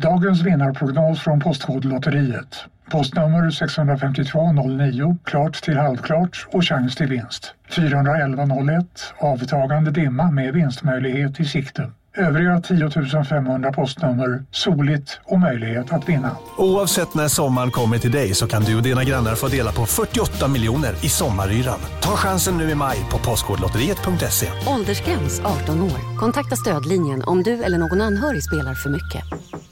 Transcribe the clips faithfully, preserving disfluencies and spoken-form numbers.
Dagens vinnarprognos från Postkodlotteriet. Postnummer sex fem två noll nio, klart till halvklart och chans till vinst. fyra ett ett noll ett, avtagande dimma med vinstmöjlighet i sikte. Övriga tio tusen femhundra postnummer, soligt och möjlighet att vinna. Oavsett när sommaren kommer till dig så kan du och dina grannar få dela på fyrtioåtta miljoner i sommaryran. Ta chansen nu i maj på postkodlotteriet punkt se. Åldersgräns arton år. Kontakta stödlinjen om du eller någon anhörig spelar för mycket.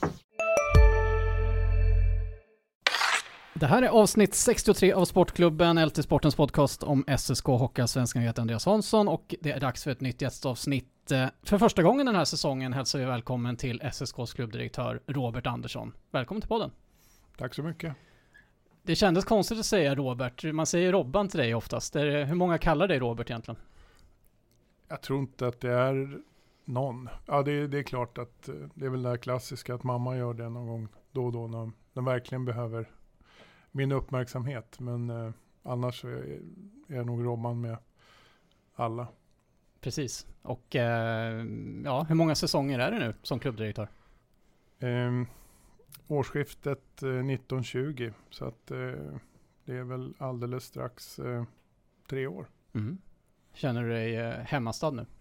Det här är avsnitt sextiotre av Sportklubben, L T Sportens podcast om S S K Hockeyallsvenskan. Jag heter Andreas Hansson och det är dags för ett nytt gästavsnitt. För första gången den här säsongen hälsar vi välkommen till S S K:s klubbdirektör Robert Andersson. Välkommen till podden. Tack så mycket. Det kändes konstigt att säga Robert. Man säger Robban till dig oftast. Hur många kallar dig Robert egentligen? Jag tror inte att det är någon. Ja, det, det är klart att det är väl det här klassiska att mamma gör det någon gång då och då när de verkligen behöver min uppmärksamhet. Men eh, annars är, är jag nog Robban med alla. Precis. Och eh, ja, hur många säsonger är det nu som klubbdirektör? Eh, årsskiftet eh, nitton tjugo. Så att eh, det är väl alldeles strax eh, tre år. Mm. Känner du dig eh, hemmastad nu?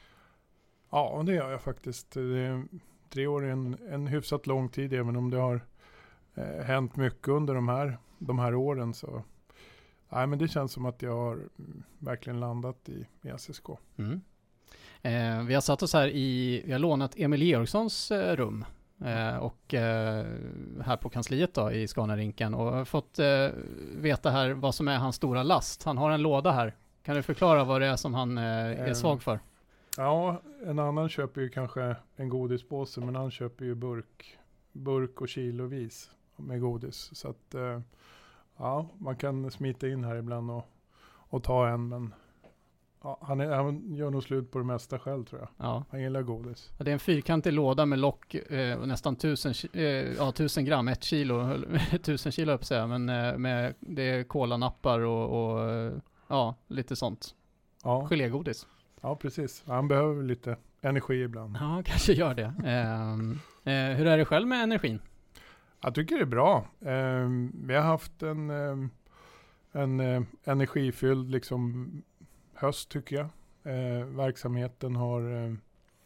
Ja, det gör jag faktiskt. Det är, tre år är en, en hyfsat lång tid, även om det har eh, hänt mycket under de här, de här åren. Så nej, men det känns som att jag har verkligen landat i, i S S K. Mm. Eh, vi har satt oss här i, vi har lånat Emil Georgssons eh, rum eh, och eh, här på kansliet då i Scanarinken och har fått eh, veta här vad som är hans stora last. Han har en låda här. Kan du förklara vad det är som han eh, är svag för? Ja, en annan köper ju kanske en godispåse, men han köper ju burk, burk och kilovis med godis. Så att eh, ja, man kan smita in här ibland och, och ta en, men ja, han, är, han gör nog slut på det mesta själv, tror jag. Ja. Han gillar godis. Det är en fyrkantig låda med lock eh, och nästan tusen, eh, ja, tusen gram, ett kilo, tusen kilo upp sig, men eh, med, det är kolanappar och, och eh, ja, lite sånt. Ja. Gelégodis. Ja, precis. Han behöver lite energi ibland. Ja, kanske gör det. eh, eh, hur är det själv med energin? Jag tycker det är bra. Eh, vi har haft en, eh, en eh, energifylld liksom höst, tycker jag. Eh, verksamheten har, eh,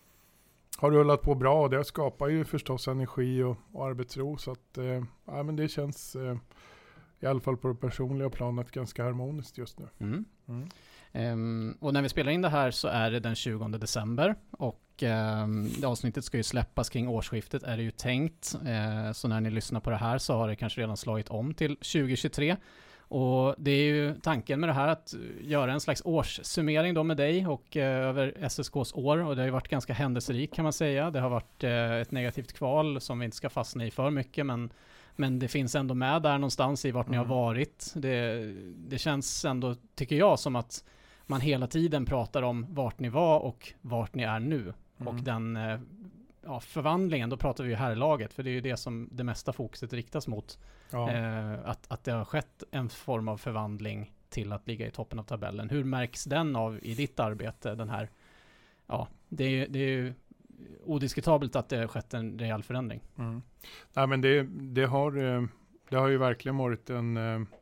har rullat på bra, och det skapar ju förstås energi och, och arbetsro. Så att, eh, ja, men det känns eh, i alla fall på det personliga planet ganska harmoniskt just nu. Mm. Mm. Um, och när vi spelar in det här så är det den tjugonde december och um, det avsnittet ska ju släppas kring årsskiftet, är det ju tänkt. Uh, så när ni lyssnar på det här så har det kanske redan slagit om till tjugo tjugotre. Och det är ju tanken med det här att göra en slags årssummering då med dig och uh, över S S K:s år, och det har ju varit ganska händelserikt kan man säga. Det har varit uh, ett negativt kval som vi inte ska fastna i för mycket, men Men det finns ändå med där någonstans i vart ni har varit. Det, det känns ändå, tycker jag, som att man hela tiden pratar om vart ni var och vart ni är nu. Mm. Och den ja, förvandlingen, då pratar vi ju herrlaget, för det är ju det som det mesta fokuset riktas mot. Ja. Eh, att, att det har skett en form av förvandling till att ligga i toppen av tabellen. Hur märks den av i ditt arbete? Den här, ja, det är, det är ju odiskutabelt att det har skett en rejäl förändring. Mm. Nej, men det, det, har, det har ju verkligen varit en,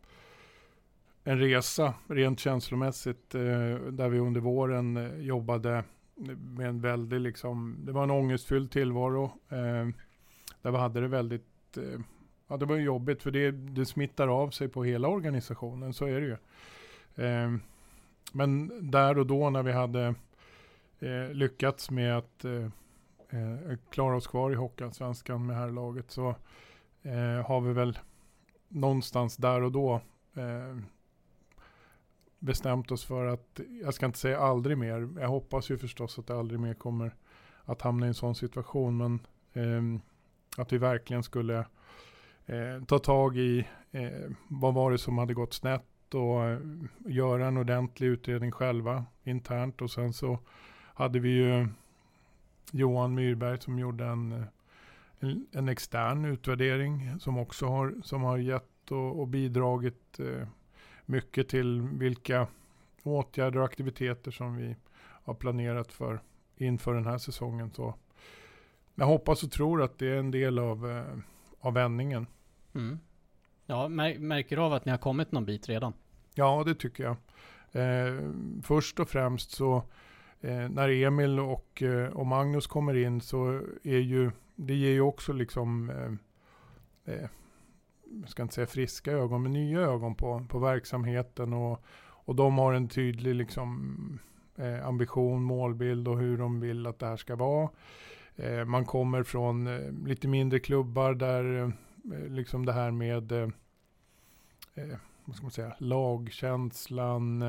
en resa rent känslomässigt, där vi under våren jobbade med en väldigt liksom, det var en ångestfylld tillvaro, där vi hade det väldigt, ja, det var jobbigt, för det, det smittar av sig på hela organisationen, så är det ju. Men där och då när vi hade lyckats med att Eh, klara oss kvar i Hockeyallsvenskan med herrlaget, så eh, har vi väl någonstans där och då eh, bestämt oss för att, jag ska inte säga aldrig mer, jag hoppas ju förstås att det aldrig mer kommer att hamna i en sån situation, men eh, att vi verkligen skulle eh, ta tag i eh, vad var det som hade gått snett och eh, göra en ordentlig utredning själva internt, och sen så hade vi ju Johan Myrberg som gjorde en, en, en extern utvärdering som också har, som har gett och, och bidragit eh, mycket till vilka åtgärder och aktiviteter som vi har planerat för inför den här säsongen. Så jag hoppas och tror att det är en del av, eh, av vändningen. Mm. Ja, mär- märker du av att ni har kommit någon bit redan? Ja, det tycker jag. Eh, först och främst så eh, när Emil och, eh, och Magnus kommer in så är ju, det ger ju också liksom, eh, eh, jag ska inte säga friska ögon, men nya ögon på, på verksamheten och, och de har en tydlig liksom, eh, ambition, målbild och hur de vill att det här ska vara. Eh, man kommer från eh, lite mindre klubbar där eh, liksom det här med eh, eh, vad ska man säga, lagkänslan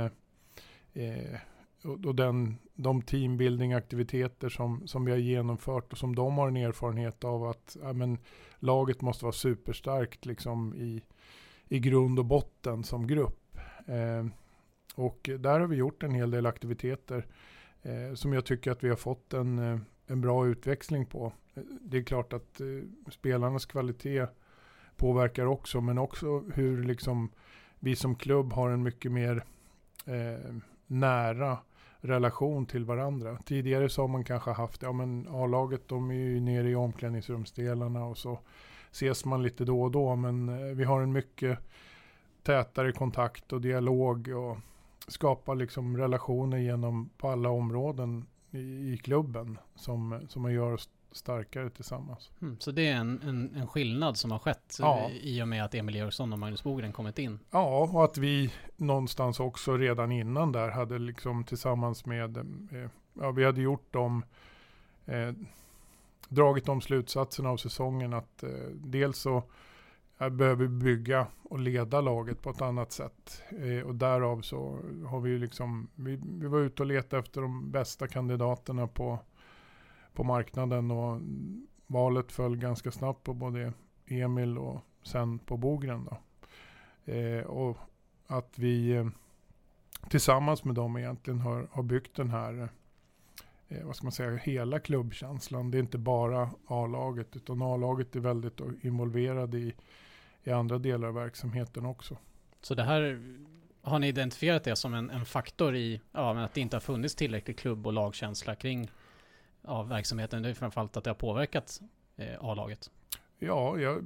eh, och, och den, de teambuilding-aktiviteter som, som vi har genomfört och som de har en erfarenhet av att ja, men, laget måste vara superstarkt liksom, i, i grund och botten som grupp. Eh, och där har vi gjort en hel del aktiviteter eh, som jag tycker att vi har fått en, en bra utväxling på. Det är klart att eh, spelarnas kvalitet påverkar också, men också hur liksom vi som klubb har en mycket mer eh, nära relation till varandra. Tidigare så har man kanske haft, ja men A-laget de är ju nere i omklädningsrumsdelarna och så ses man lite då och då, men eh, vi har en mycket tätare kontakt och dialog och skapar liksom relationer genom på alla områden i, i klubben som, som man gör oss starkare tillsammans. Mm, så det är en, en, en skillnad som har skett ja. i och med att Emil Georgsson och Magnus Bogren kommit in. Ja, och att vi någonstans också redan innan där hade liksom tillsammans med, eh, ja vi hade gjort dem, eh, dragit de slutsatserna av säsongen att eh, dels så eh, behöver vi bygga och leda laget på ett annat sätt. Eh, och därav så har vi liksom, vi, vi var ute och letade efter de bästa kandidaterna på på marknaden och valet föll ganska snabbt på både Emil och sen på Bogren då. Eh, och att vi eh, tillsammans med dem egentligen har, har byggt den här eh, vad ska man säga, hela klubbkänslan. Det är inte bara A-laget utan A-laget är väldigt involverad i, i andra delar av verksamheten också. Så det här, har ni identifierat det som en, en faktor i ja, men att det inte har funnits tillräcklig klubb- och lagkänsla kring av verksamheten? Det är framförallt att det har påverkat eh, A-laget. Ja, jag,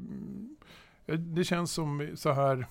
det känns som så här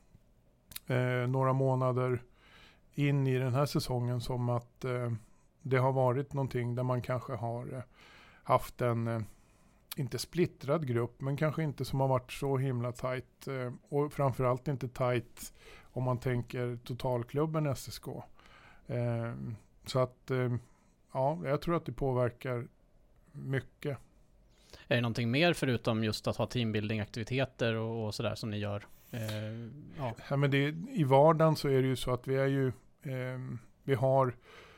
eh, några månader in i den här säsongen som att eh, det har varit någonting där man kanske har eh, haft en eh, inte splittrad grupp, men kanske inte som har varit så himla tajt eh, och framförallt inte tajt om man tänker totalklubben S S K. Eh, så att eh, ja, jag tror att det påverkar mycket. Är det någonting mer förutom just att ha teambuilding-aktiviteter och, och sådär som ni gör? Eh, ja. Ja, men det, i vardagen så är det ju så att vi är ju eh, vi har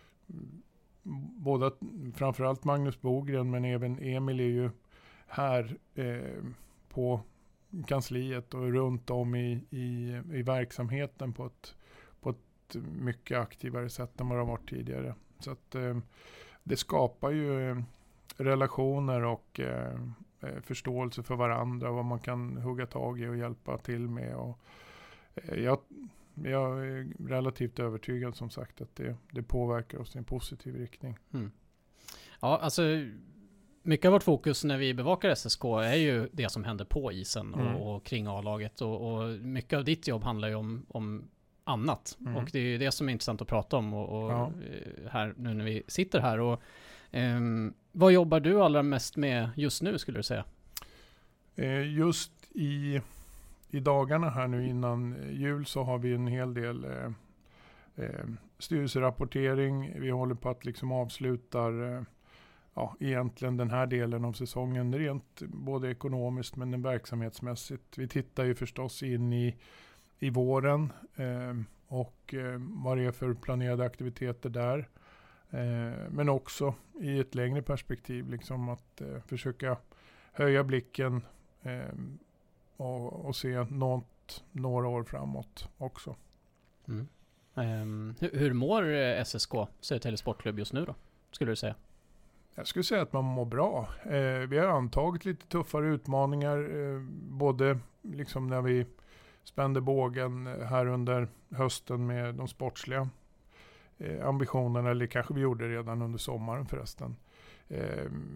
båda, framförallt Magnus Bogren men även Emil är ju här eh, på kansliet och runt om i, i, i verksamheten på ett, på ett mycket aktivare sätt än vad det har varit tidigare. Så att eh, det skapar ju eh, relationer och eh, förståelse för varandra, vad man kan hugga tag i och hjälpa till med. Och, eh, jag, jag är relativt övertygad som sagt att det, det påverkar oss i en positiv riktning. Mm. Ja, alltså mycket av vårt fokus när vi bevakar S S K är ju det som händer på isen mm. och, och kring A-laget. Och, och mycket av ditt jobb handlar ju om, om annat. Mm. Och det är ju det som är intressant att prata om och, och ja. här nu när vi sitter här. Och, um, vad jobbar du allra mest med just nu skulle du säga? Eh, just i, i dagarna här nu innan jul så har vi en hel del eh, eh, styrelserapportering. Vi håller på att liksom avslutar eh, ja, egentligen den här delen av säsongen rent både ekonomiskt men verksamhetsmässigt. Vi tittar ju förstås in i i våren eh, och eh, vad det är för planerade aktiviteter där. Eh, men också i ett längre perspektiv liksom att eh, försöka höja blicken eh, och, och se något, några år framåt också. Mm. Um, hur, hur mår S S K, Södertälje Sportklubb just nu då, skulle du säga? Jag skulle säga att man mår bra. Eh, vi har antagit lite tuffare utmaningar eh, både liksom när vi spände bågen här under hösten med de sportsliga eh, ambitionerna, eller kanske vi gjorde redan under sommaren förresten. Eh,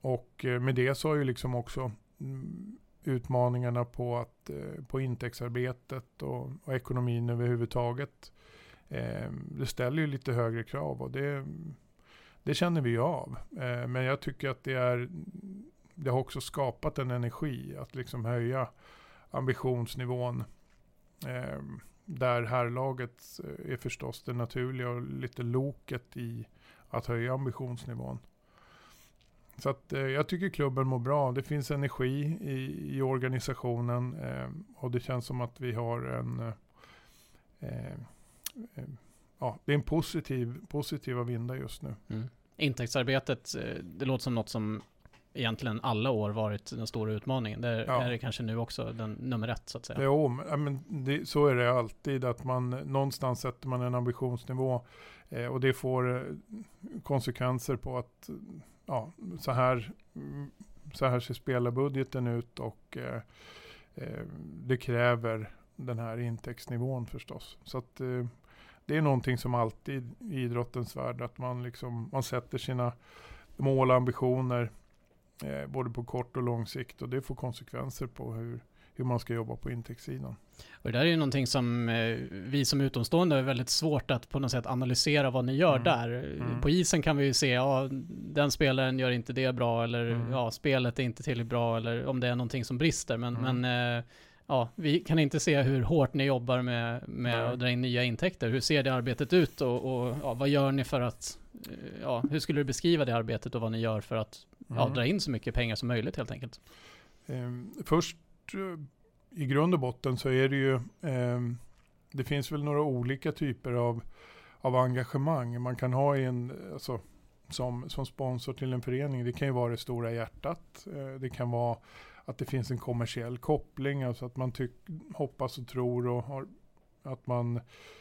och med det så har ju liksom också mm, utmaningarna på, att, eh, på intäktsarbetet och, och ekonomin överhuvudtaget. Eh, det ställer ju lite högre krav och det, det känner vi ju av. Eh, men jag tycker att det, är, det har också skapat en energi att liksom höja ambitionsnivån. Eh, där herrlaget är förstås det naturliga och lite loket i att höja ambitionsnivån. Så att, eh, jag tycker klubben mår bra. Det finns energi i, i organisationen eh, och det känns som att vi har en eh, eh, ja, det är en positiv, positiva vindar just nu. Mm. Intäktsarbetet, det låter som något som egentligen alla år varit den stora utmaningen. Det ja. är det kanske nu också den nummer ett så att säga. Jo, men det, så är det alltid att man någonstans sätter man en ambitionsnivå eh, och det får eh, konsekvenser på att ja, så här så här ser spelarbudgeten ut och eh, eh, det kräver den här intäktsnivån förstås. Så att eh, det är någonting som alltid i idrottens värld att man liksom man sätter sina mål och ambitioner eh, både på kort och lång sikt och det får konsekvenser på hur hur man ska jobba på intäktssidan. Och det där är ju någonting som eh, vi som utomstående är väldigt svårt att på något sätt analysera vad ni gör mm. där. Mm. På isen kan vi ju se, ja, den spelaren gör inte det bra eller mm. ja, spelet är inte tillräckligt bra eller om det är någonting som brister. Men, mm. men eh, ja, vi kan inte se hur hårt ni jobbar med, med att dra in nya intäkter. Hur ser det arbetet ut och, och ja, vad gör ni för att, ja, hur skulle du beskriva det arbetet och vad ni gör för att mm. ja, dra in så mycket pengar som möjligt helt enkelt? Um, först i grund och botten så är det ju eh, det finns väl några olika typer av, av engagemang man kan ha i en, alltså, som, som sponsor till en förening. Det kan ju vara det stora hjärtat. Eh, det kan vara att det finns en kommersiell koppling, alltså att man tyck, hoppas och tror och har, att man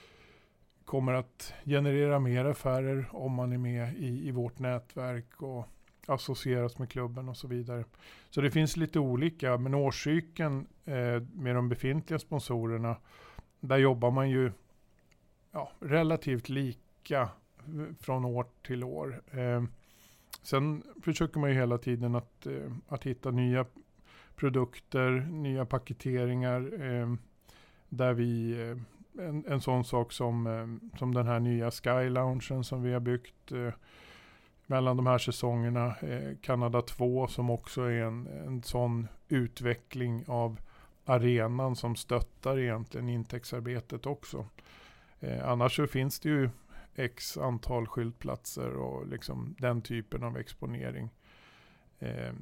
kommer att generera mer affärer om man är med i, i vårt nätverk och associeras med klubben och så vidare. Så det finns lite olika, men årscykeln eh, med de befintliga sponsorerna, där jobbar man ju ja, relativt lika från år till år. Eh, sen försöker man ju hela tiden att, eh, att hitta nya produkter, nya paketeringar eh, där vi eh, en, en sån sak som, eh, som den här nya Sky Loungen som vi har byggt eh, mellan de här säsongerna, eh, Kanada två som också är en, en sån utveckling av arenan som stöttar egentligen intäktsarbetet också. Eh, annars så finns det ju x antal skyltplatser och liksom den typen av exponering eh,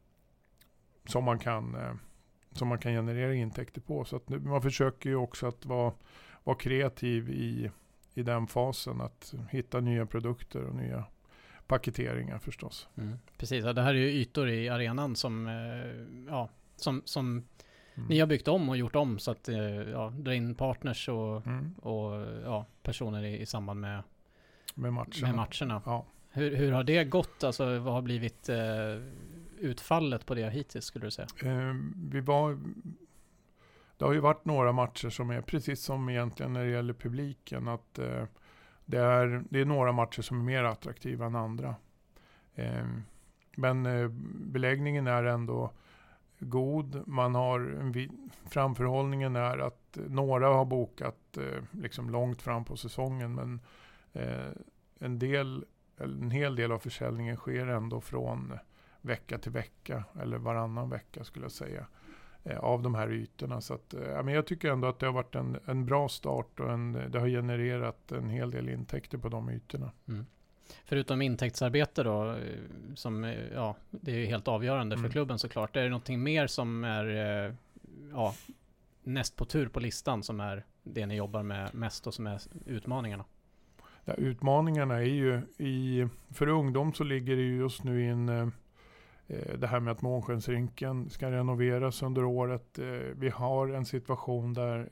som man kan eh, som man kan generera intäkter på. Så att nu, man försöker ju också att vara, vara kreativ i, i den fasen, att hitta nya produkter och nya paketeringar förstås. Mm. Precis, ja, det här är ju ytor i arenan som, eh, ja, som, som mm. ni har byggt om och gjort om så att eh, ja, dra in partners och, mm. och ja, personer i, i samband med, med matcherna. Med matcherna. Ja. Hur, hur har det gått? Alltså, vad har blivit eh, utfallet på det hittills skulle du säga? Eh, vi var, det har ju varit några matcher som är precis som egentligen när det gäller publiken, att eh, Det är, det är några matcher som är mer attraktiva än andra. Eh, men eh, beläggningen är ändå god. Man har en vid, framförhållningen är att några har bokat eh, liksom långt fram på säsongen. Men eh, en, del, en hel del av försäljningen sker ändå från vecka till vecka. Eller varannan vecka skulle jag säga. Av de här ytorna. Så att, ja, men jag tycker ändå att det har varit en, en bra start och en, det har genererat en hel del intäkter på de ytorna. Mm. Förutom intäktsarbete då, som ja, det är helt avgörande mm. för klubben såklart. Är det någonting mer som är ja, näst på tur på listan som är det ni jobbar med mest och som är utmaningarna? Ja, utmaningarna är ju i, för ungdom så ligger det ju just nu i en det här med att Månskensrinken ska renoveras under året. Vi har en situation där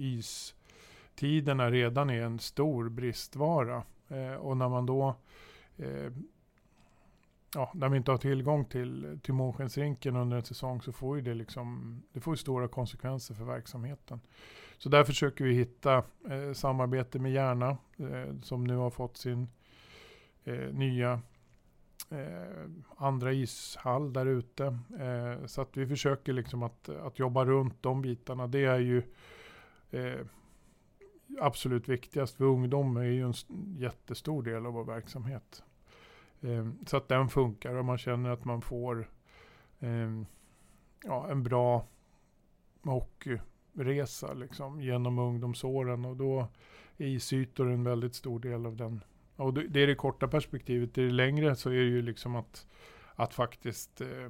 istiderna redan är en stor bristvara. Och när man då ja, när vi inte har tillgång till, till Månskensrinken under en säsong så får ju det liksom, det får ju stora konsekvenser för verksamheten. Så där försöker vi hitta eh, samarbete med Järna eh, som nu har fått sin eh, nya eh, andra ishall där ute. Eh, så att vi försöker liksom att, att jobba runt de bitarna. Det är ju eh, absolut viktigast för ungdom, är ju en jättestor del av vår verksamhet. Eh, så att den funkar och man känner att man får eh, ja, en bra hockeyresa liksom, genom ungdomsåren, och då är isytor en väldigt stor del av den. Och det är det korta perspektivet. I det längre så är det ju liksom att, att faktiskt eh,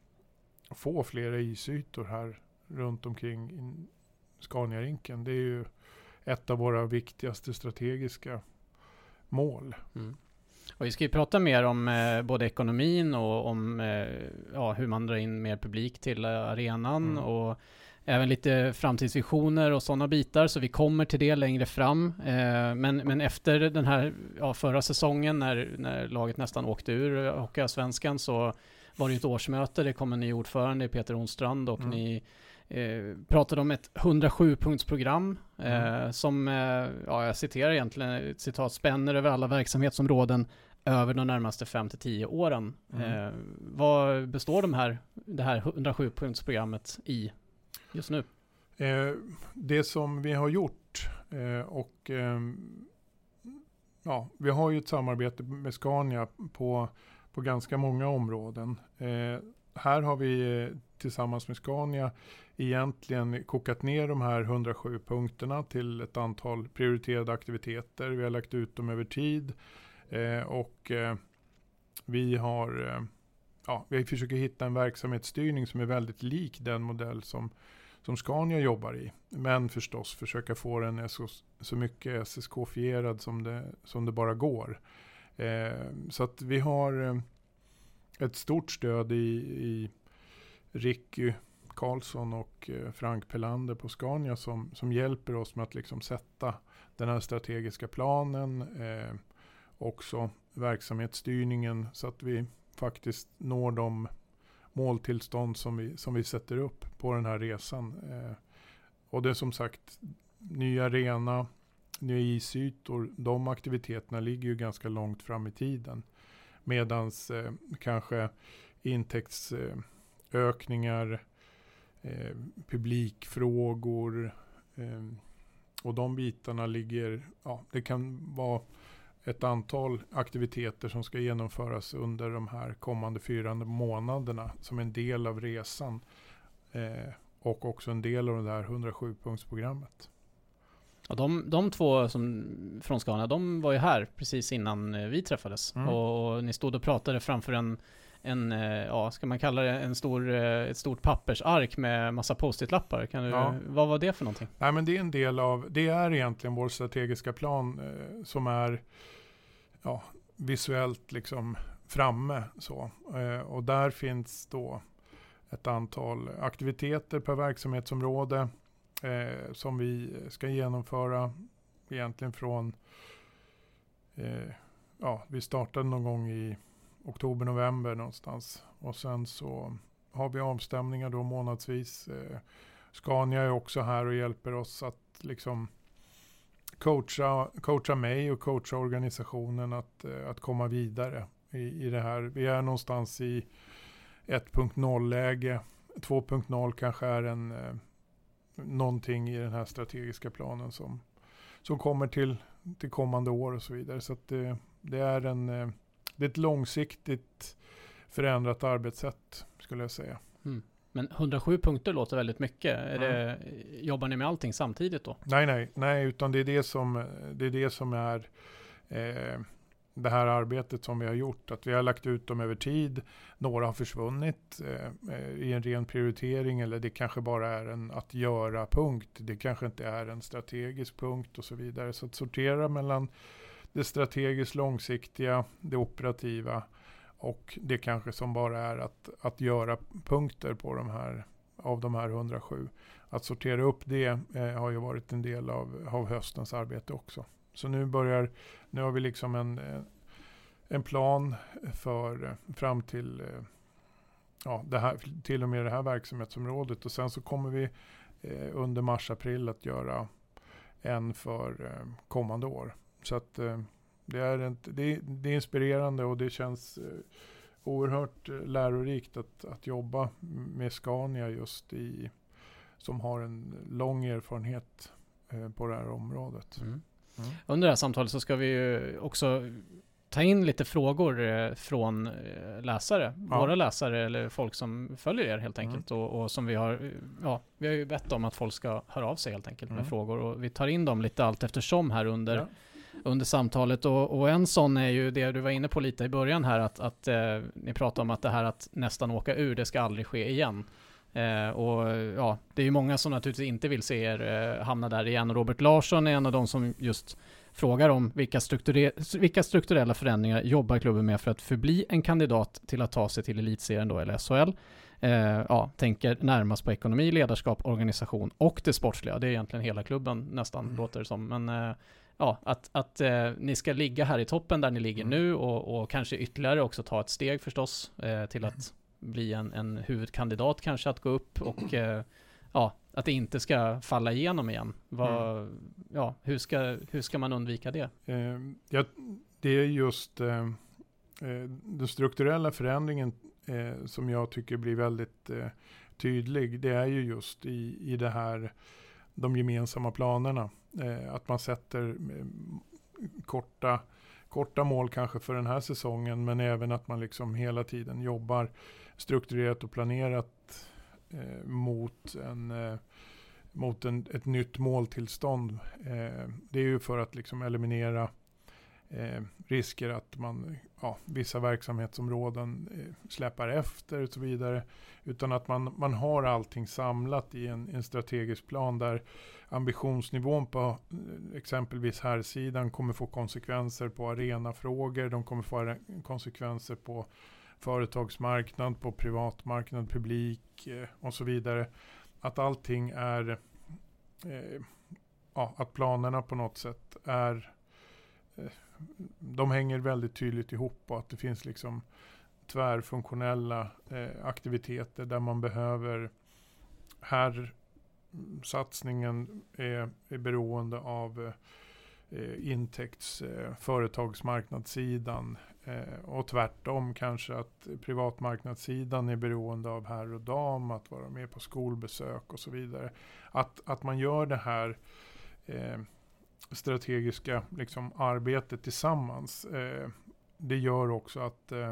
få flera isytor här runt omkring Scania-rinken. Det är ju ett av våra viktigaste strategiska mål. Mm. Och vi ska ju prata mer om eh, både ekonomin och om eh, ja, hur man drar in mer publik till eh, arenan mm. och även lite framtidsvisioner och sådana bitar, så vi kommer till det längre fram. Eh, men, men efter den här ja, förra säsongen när, när laget nästan åkte ur Hockeyallsvenskan, så var det ett årsmöte. Det kom en ny ordförande, Peter Onstrand, och mm. ni eh, pratade om ett hundrasju-punktsprogram eh, mm. som, eh, ja, jag citerar egentligen ett citat, spänner över alla verksamhetsområden över de närmaste fem till tio åren. Mm. Eh, vad består de här, det här hundrasju-punktsprogrammet i just nu? Eh, det som vi har gjort eh, och eh, ja, vi har ju ett samarbete med Scania på, på ganska många områden. Eh, här har vi eh, tillsammans med Scania egentligen kokat ner de här hundrasju punkterna till ett antal prioriterade aktiviteter. Vi har lagt ut dem över tid eh, och eh, vi har eh, ja, vi försöker hitta en verksamhetsstyrning som är väldigt lik den modell som som Scania jobbar i, men förstås försöka få den så, så mycket S S K-fierad som det, som det bara går. Eh, så att vi har eh, ett stort stöd i, i Ricky Karlsson och eh, Frank Pelander på Scania som, som hjälper oss med att liksom sätta den här strategiska planen, eh, också verksamhetsstyrningen, så att vi faktiskt når de måltillstånd som vi, som vi sätter upp på den här resan. Eh, och det är som sagt nya arena, nya isytor, de aktiviteterna ligger ju ganska långt fram i tiden. Medans eh, kanske intäktsökningar, eh, publikfrågor eh, och de bitarna ligger, ja, det kan vara ett antal aktiviteter som ska genomföras under de här kommande fyra månaderna som en del av resan eh, och också en del av det här hundrasju-punktsprogrammet. Ja, de, de två som, från Scania, de var ju här precis innan vi träffades mm. och, och ni stod och pratade framför en, en ja, ska man kalla det en stor, ett stort pappersark med massa post-it-lappar. Kan du, ja. Vad var det för någonting? Nej, men det är en del av, det är egentligen vår strategiska plan eh, som är ja, visuellt liksom framme så. Eh, och där finns då ett antal aktiviteter per verksamhetsområde eh, som vi ska genomföra egentligen från eh, ja, vi startade någon gång i oktober, november någonstans. Och sen så har vi avstämningar då månadsvis. Eh, Scania är också här och hjälper oss att liksom coacha, coacha mig och coacha organisationen att, eh, att komma vidare i, i det här. Vi är någonstans i ett punkt noll-läge. två punkt noll kanske är en eh, någonting i den här strategiska planen som, som kommer till, till kommande år och så vidare. Så att det, det är en eh, det är ett långsiktigt förändrat arbetssätt skulle jag säga. Mm. Men hundrasju punkter låter väldigt mycket. Är mm. det, jobbar ni med allting samtidigt då? Nej, nej, nej, utan det är det som, det är, det som är eh, det här arbetet som vi har gjort. Att vi har lagt ut dem över tid. Några har försvunnit eh, i en ren prioritering, eller det kanske bara är en att göra punkt. Det kanske inte är en strategisk punkt och så vidare. Så att sortera mellan det strategiskt långsiktiga, det operativa och det kanske som bara är att, att göra punkter på de här, av de här hundrasju. Att sortera upp det eh, har ju varit en del av, av höstens arbete också. Så nu börjar, nu har vi liksom en, en plan för fram till ja, det här, till och med det här verksamhetsområdet. Och sen så kommer vi eh, under mars-april att göra en för eh, kommande år. Så att eh, Det är, inte, det, det är inspirerande och det känns eh, oerhört eh, lärorikt att, att jobba med Scania just i, som har en lång erfarenhet eh, på det här området. Mm. Mm. Under det här samtalet så ska vi ju också ta in lite frågor eh, från eh, läsare, ja. våra läsare eller folk som följer er helt enkelt Mm. och, och som vi har, ja, vi har ju bett om att folk ska höra av sig helt enkelt Mm. med frågor och vi tar in dem lite allt eftersom här under, Ja. under samtalet och, och en sån är ju det du var inne på lite i början här att, att eh, ni pratar om att det här att nästan åka ur, det ska aldrig ske igen. Eh, och ja, det är ju många som naturligtvis inte vill se er eh, hamna där igen och Robert Larsson är en av de som just frågar om vilka, strukture- vilka strukturella förändringar jobbar klubben med för att förbli en kandidat till att ta sig till elitserien då, eller S H L. Eh, ja, tänker närmast på ekonomi, ledarskap, organisation och det sportsliga. Det är egentligen hela klubben nästan, mm. låter det som. Men eh, ja, att, att eh, ni ska ligga här i toppen där ni ligger mm. nu och, och kanske ytterligare också ta ett steg förstås eh, till att bli en, en huvudkandidat kanske att gå upp och eh, ja, att det inte ska falla igenom igen. Vad, mm. ja, hur, ska, hur ska man undvika det? Eh, ja, det är just eh, den strukturella förändringen eh, som jag tycker blir väldigt eh, tydlig. Det är ju just i, i det här, de gemensamma planerna. Eh, att man sätter eh, korta, korta mål kanske för den här säsongen, men även att man liksom hela tiden jobbar strukturerat och planerat eh, mot en eh, mot en, ett nytt måltillstånd. Eh, det är ju för att liksom eliminera eh, risker att man, ja, vissa verksamhetsområden eh, släpar efter och så vidare. Utan att man, man har allting samlat i en, en strategisk plan där ambitionsnivån på eh, exempelvis här sidan kommer få konsekvenser på arenafrågor. De kommer få konsekvenser på företagsmarknad, på privatmarknad, publik eh, och så vidare. Att allting är, eh, ja, att planerna på något sätt är, eh, de hänger väldigt tydligt ihop och att det finns liksom tvärfunktionella eh, aktiviteter där man behöver, här satsningen är, är beroende av eh, intäkts eh, företagsmarknadssidan eh, och tvärtom kanske att privatmarknadssidan är beroende av herr och dam, att vara med på skolbesök och så vidare. Att, att man gör det här eh, strategiska liksom, arbetet tillsammans, eh, det gör också att eh,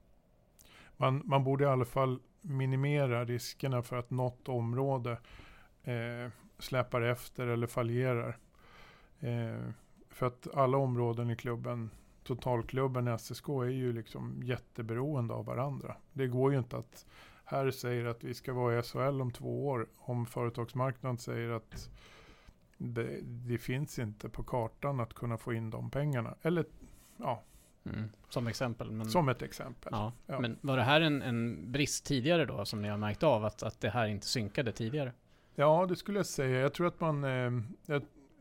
man, man borde i alla fall minimera riskerna för att något område eh, släpar efter eller fallerar. Eh, för att alla områden i klubben, totalklubben S S K, är ju liksom jätteberoende av varandra. Det går ju inte att här säger att vi ska vara i S H L om två år, om företagsmarknaden säger att det, det finns inte på kartan att kunna få in de pengarna. Eller ja. Mm, som exempel. Men, som ett exempel. Ja, ja. Men var det här en, en brist tidigare då som ni har märkt av att, att det här inte synkade tidigare? Ja, det skulle jag säga. Jag tror att man eh, jag,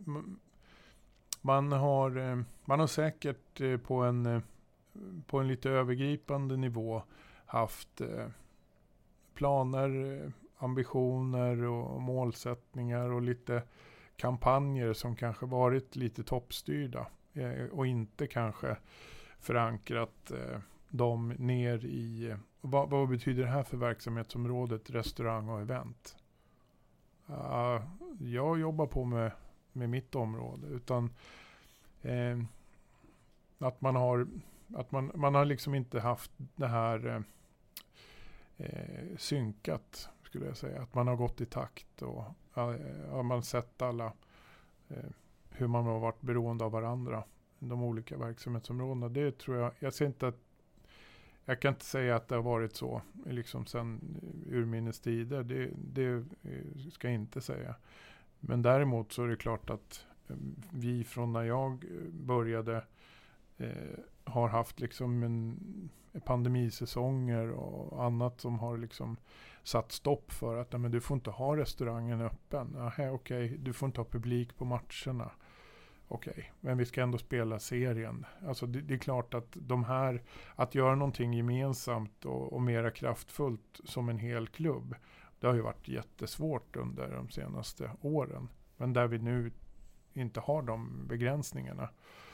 man har eh, man har säkert eh, på en eh, på en lite övergripande nivå haft eh, planer, eh, ambitioner och målsättningar och lite kampanjer som kanske varit lite toppstyrda eh, och inte kanske förankrat eh, dem ner i eh, vad, vad betyder det här för verksamhetsområdet restaurang och event? Uh, jag jobbar på med, med mitt område, utan eh, att man har att man, man har liksom inte haft det här eh, synkat, skulle jag säga. Att man har gått i takt och uh, har man sett alla eh, hur man har varit beroende av varandra, de olika verksamhetsområdena. Det tror jag, jag ser inte att jag kan inte säga att det har varit så liksom sedan urminnes tider. Det, det ska jag inte säga. Men däremot så är det klart att vi från när jag började eh, har haft liksom en pandemisäsonger och annat som har liksom satt stopp för att men du får inte ha restaurangen öppen. Okej, okay, du får inte ha publik på matcherna. Okej, okay, men vi ska ändå spela serien. Alltså det, det är klart att de här, att göra någonting gemensamt och, och mera kraftfullt som en hel klubb, det har ju varit jättesvårt under de senaste åren. Men där vi nu inte har de begränsningarna.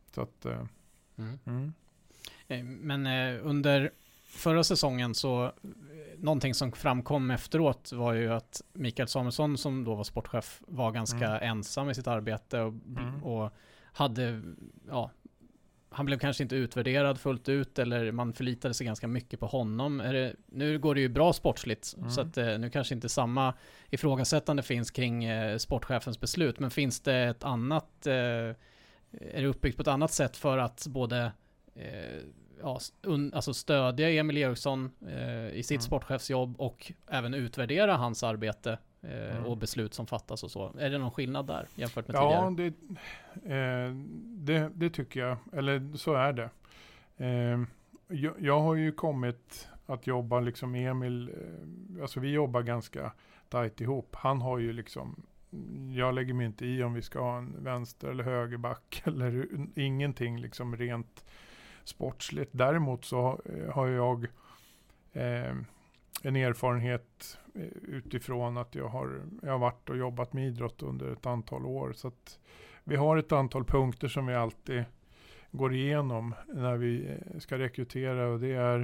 Så att, eh, Mm. mm. Eh, Men eh, under förra säsongen så eh, någonting som framkom efteråt var ju att Mikael Samuelsson, som då var sportchef, var ganska Mm. ensam i sitt arbete och, Mm. och hade, ja, han blev kanske inte utvärderad fullt ut, eller man förlitade sig ganska mycket på honom. Är det, nu går det ju bra sportsligt, Mm. så att eh, nu kanske inte samma ifrågasättande finns kring eh, sportchefens beslut, men finns det ett annat, eh, är det uppbyggt på ett annat sätt för att både eh, ja, un, alltså stödja Emil Eriksson eh, i sitt Mm. sportchefsjobb och även utvärdera hans arbete eh, Mm. och beslut som fattas och så? Är det någon skillnad där jämfört med Ja, tidigare? det, eh, det, det tycker jag. Eller så är det. Eh, jag, jag har ju kommit att jobba liksom Emil, eh, alltså vi jobbar ganska tajt ihop. Han har ju liksom, jag lägger mig inte i om vi ska ha en vänster eller högerback eller ingenting liksom rent sportsligt. Däremot så eh, har jag eh, en erfarenhet eh, utifrån att jag har, jag har varit och jobbat med idrott under ett antal år. Så att vi har ett antal punkter som vi alltid går igenom när vi eh, ska rekrytera, och det är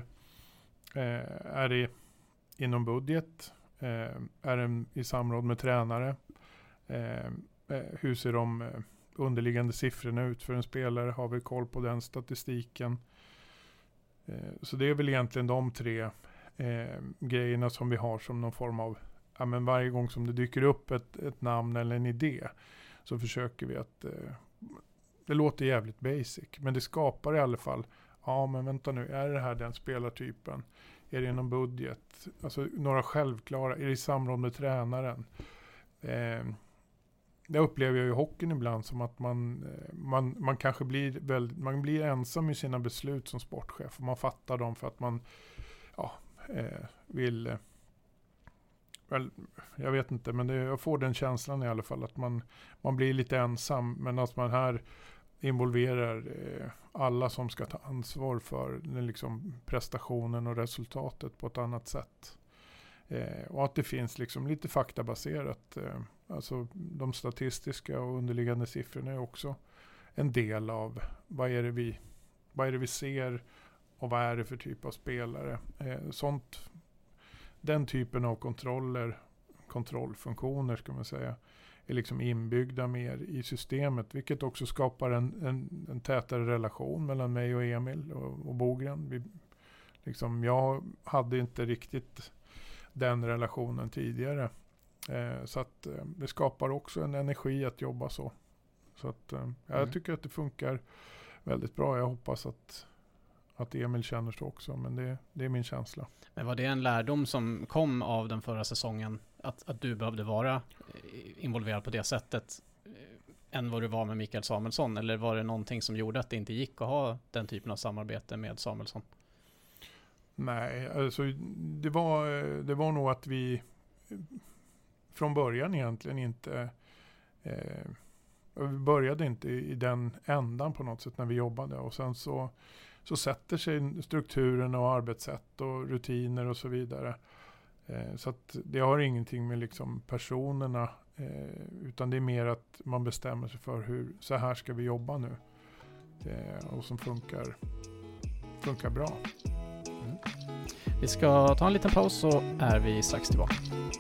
eh, är det inom budget, eh, är det i samråd med tränare, eh, eh, hur ser de eh, underliggande siffrorna ut för en spelare, har vi koll på den statistiken. Eh, så det är väl egentligen de tre eh, grejerna som vi har som någon form av, ja, men varje gång som det dyker upp ett, ett namn eller en idé så försöker vi att, eh, det låter jävligt basic, men det skapar i alla fall, ja men vänta nu, är det här den spelartypen? Är det inom budget? Alltså några självklara, är det i samråd med tränaren? Eh, det upplever jag i hockeyn ibland som att man, man, man kanske blir väldigt, man blir ensam i sina beslut som sportchef, och man fattar dem för att man ja, eh, vill eh, väl, jag vet inte, men det, jag får den känslan i alla fall att man, man blir lite ensam, men att man här involverar eh, alla som ska ta ansvar för den, liksom, prestationen och resultatet på ett annat sätt. Eh, och att det finns liksom lite faktabaserat. Eh, alltså de statistiska och underliggande siffrorna är också en del av vad är det vi, vad är det vi ser och vad är det för typ av spelare. Eh, sånt, den typen av kontroller, kontrollfunktioner ska man säga, är liksom inbyggda mer i systemet, vilket också skapar en, en, en tätare relation mellan mig och Emil och, och Bogren. Vi, liksom, jag hade inte riktigt den relationen tidigare. Eh, så att eh, det skapar också en energi att jobba så. Så att eh, jag Mm. tycker att det funkar väldigt bra. Jag hoppas att, att Emil känner så också, men det, det är min känsla. Men var det en lärdom som kom av den förra säsongen, att, att du behövde vara involverad på det sättet eh, än vad du var med Mikael Samuelsson? Eller var det någonting som gjorde att det inte gick att ha den typen av samarbete med Samuelsson? Nej, alltså det var, det var nog att vi från början egentligen inte eh, vi började inte i, i den ändan på något sätt när vi jobbade, och sen så, så sätter sig strukturen och arbetssätt och rutiner och så vidare. Eh, så att det har ingenting med liksom personerna eh, utan det är mer att man bestämmer sig för hur, så här ska vi jobba nu eh, och som funkar, funkar bra. Vi ska ta en liten paus så är vi strax tillbaka.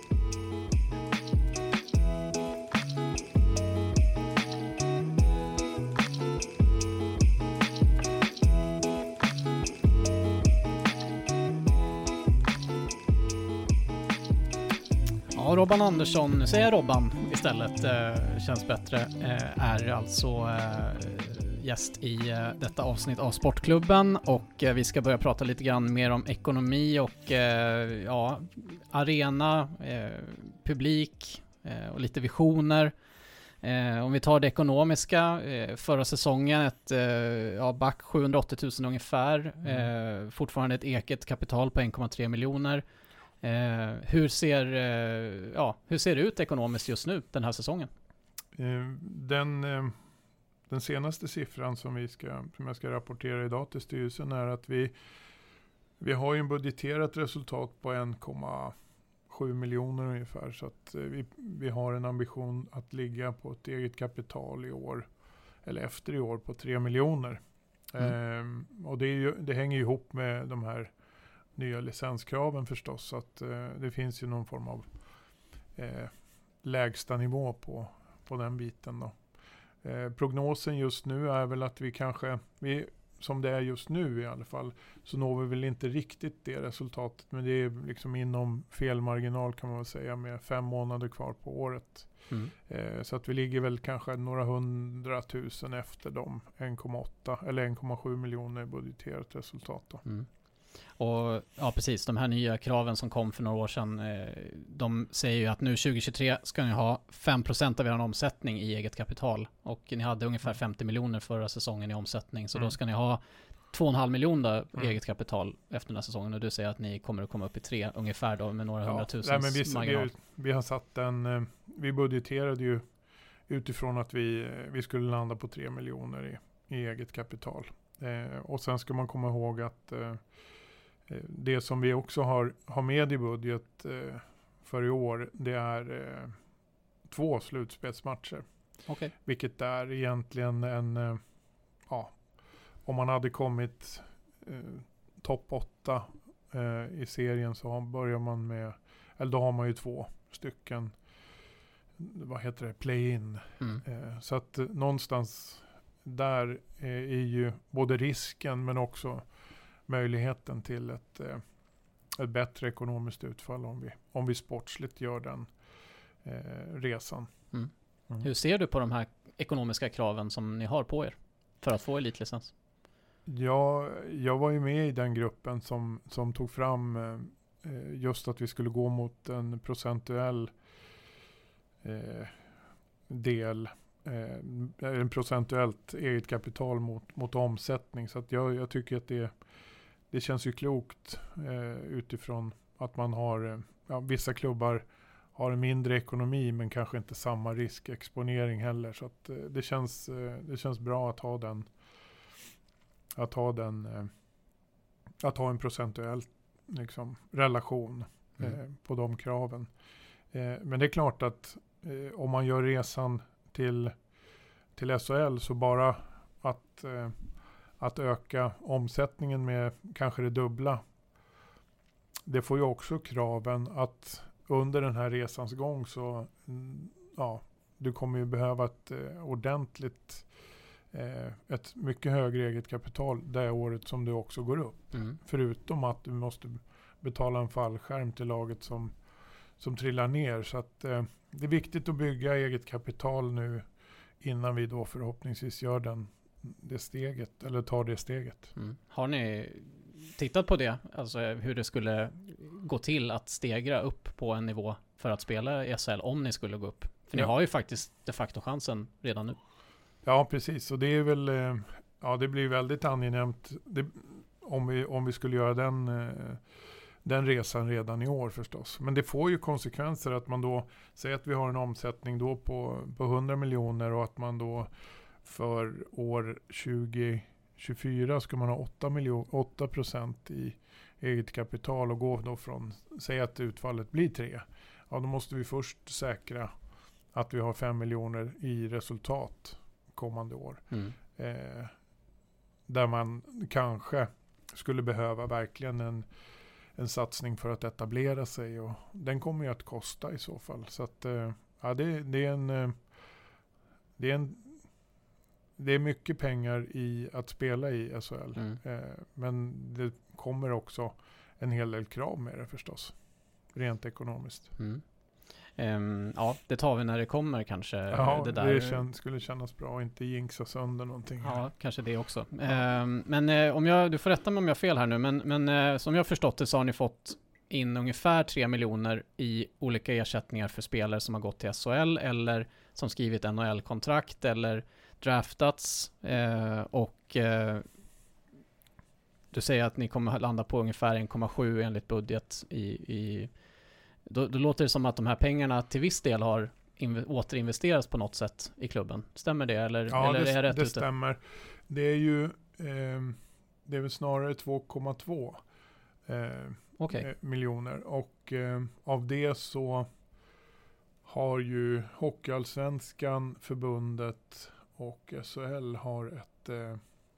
Ja, Robban Andersson, nu säger jag Robban istället, eh, känns bättre, eh, är alltså eh, gäst i eh, detta avsnitt av Sportklubben, och eh, vi ska börja prata lite grann mer om ekonomi och eh, ja, arena, eh, publik eh, och lite visioner. Eh, om vi tar det ekonomiska, eh, förra säsongen ett eh, ja, back sjuhundraåttio tusen ungefär, eh, fortfarande ett eget kapital på en komma tre miljoner. Eh, hur ser eh, ja, hur ser det ut ekonomiskt just nu den här säsongen? Eh, den, eh, den senaste siffran som, vi ska, som jag ska rapportera idag till styrelsen är att vi, vi har ju en budgeterat resultat på en komma sju miljoner ungefär, så att eh, vi, vi har en ambition att ligga på ett eget kapital i år eller efter i år på tre miljoner. Mm. Eh, och det, är ju, det hänger ju ihop med de här nya licenskraven förstås. Så att eh, det finns ju någon form av eh, lägsta nivå på, på den biten då. Eh, prognosen just nu är väl att vi kanske, vi, som det är just nu i alla fall, så når vi väl inte riktigt det resultatet. Men det är liksom inom felmarginal kan man väl säga, med fem månader kvar på året. Mm. Eh, så att vi ligger väl kanske några hundratusen efter de en komma åtta eller en komma sju miljoner budgeterat resultat då. Mm. Och ja, precis, de här nya kraven som kom för några år sedan, eh, de säger ju att nu tjugo tjugotre ska ni ha fem procent av er omsättning i eget kapital, och ni hade ungefär femtio miljoner förra säsongen i omsättning, så mm. då ska ni ha två och en halv miljoner mm. eget kapital efter den här säsongen, och du säger att ni kommer att komma upp i tre ungefär då med några ja, hundratusen marginal. Vi, vi har satt en, vi budgeterade ju utifrån att vi, vi skulle landa på tre miljoner i, i eget kapital. Eh, och sen ska man komma ihåg att eh, det som vi också har, har med i budget eh, för i år, det är eh, två slutspelsmatcher. Okay. Vilket är egentligen en, eh, ja, om man hade kommit eh, topp åtta eh, i serien, så börjar man med, eller då har man ju två stycken, vad heter det, play-in. Mm. Eh, så att eh, någonstans där eh, är ju både risken men också möjligheten till ett, ett bättre ekonomiskt utfall om vi, om vi sportsligt gör den eh, resan. Mm. Mm. Hur ser du på de här ekonomiska kraven som ni har på er för att få elitlicens? Ja, jag var ju med i den gruppen som, som tog fram eh, just att vi skulle gå mot en procentuell eh, del, eh, en procentuellt eget kapital mot, mot omsättning. Så att jag, jag tycker att det Det känns ju klokt eh, utifrån att man har, eh, ja, vissa klubbar har en mindre ekonomi men kanske inte samma riskexponering heller. Så att, eh, det, känns, eh, det känns bra att ha den, att ha den, eh, att ha en procentuell liksom, relation eh, mm. på de kraven. Eh, men det är klart att eh, om man gör resan till, till S H L, så bara att eh, att öka omsättningen med kanske det dubbla. Det får ju också kraven att under den här resans gång så ja, du kommer ju behöva ett eh, ordentligt eh, ett mycket högre eget kapital det året som du också går upp. Mm. Förutom att du måste betala en fallskärm till laget som, som trillar ner. Så att eh, det är viktigt att bygga eget kapital nu innan vi då förhoppningsvis gör den det steget, eller tar det steget. Mm. Har ni tittat på det? Alltså hur det skulle gå till att stegra upp på en nivå för att spela i S H L om ni skulle gå upp? För ja. Ni har ju faktiskt de facto chansen redan nu. Ja, precis. Och det är väl, ja, det blir väldigt angenämt det, om, vi, om vi skulle göra den, den resan redan i år förstås. Men det får ju konsekvenser att man då säger att vi har en omsättning då på, på hundra miljoner och att man då för år tjugo tjugofyra ska man ha åtta miljoner, åtta procent i eget kapital och gå då från, säg att utfallet blir tre. Ja, då måste vi först säkra att vi har fem miljoner i resultat kommande år. Mm. Eh, där man kanske skulle behöva verkligen en, en satsning för att etablera sig, och den kommer ju att kosta i så fall. Så att eh, ja, det, det är en det är en Det är mycket pengar i att spela i S H L. Mm. Eh, men det kommer också en hel del krav med det förstås. Rent ekonomiskt. Mm. Um, ja, det tar vi när det kommer kanske. Ja, det, där. det kän- skulle kännas bra att inte jinxa sönder någonting. Ja, här. Kanske det också. Ja. Um, men uh, om jag, du får rätta mig om jag har fel här nu. Men, men uh, som jag har förstått det så har ni fått in ungefär tre miljoner i olika ersättningar för spelare som har gått till S H L eller som skrivit N H L-kontrakt eller draftats, eh, och eh, du säger att ni kommer landa på ungefär en komma sju enligt budget i, i då, då låter det som att de här pengarna till viss del har inv- återinvesterats på något sätt i klubben. Stämmer det? Eller, ja, eller det, är jag rätt det ute? stämmer. Det är ju eh, det är väl snarare två komma två eh, okay. miljoner, och eh, av det så har ju Hockeyallsvenskan, förbundet och S H L har ett, eh,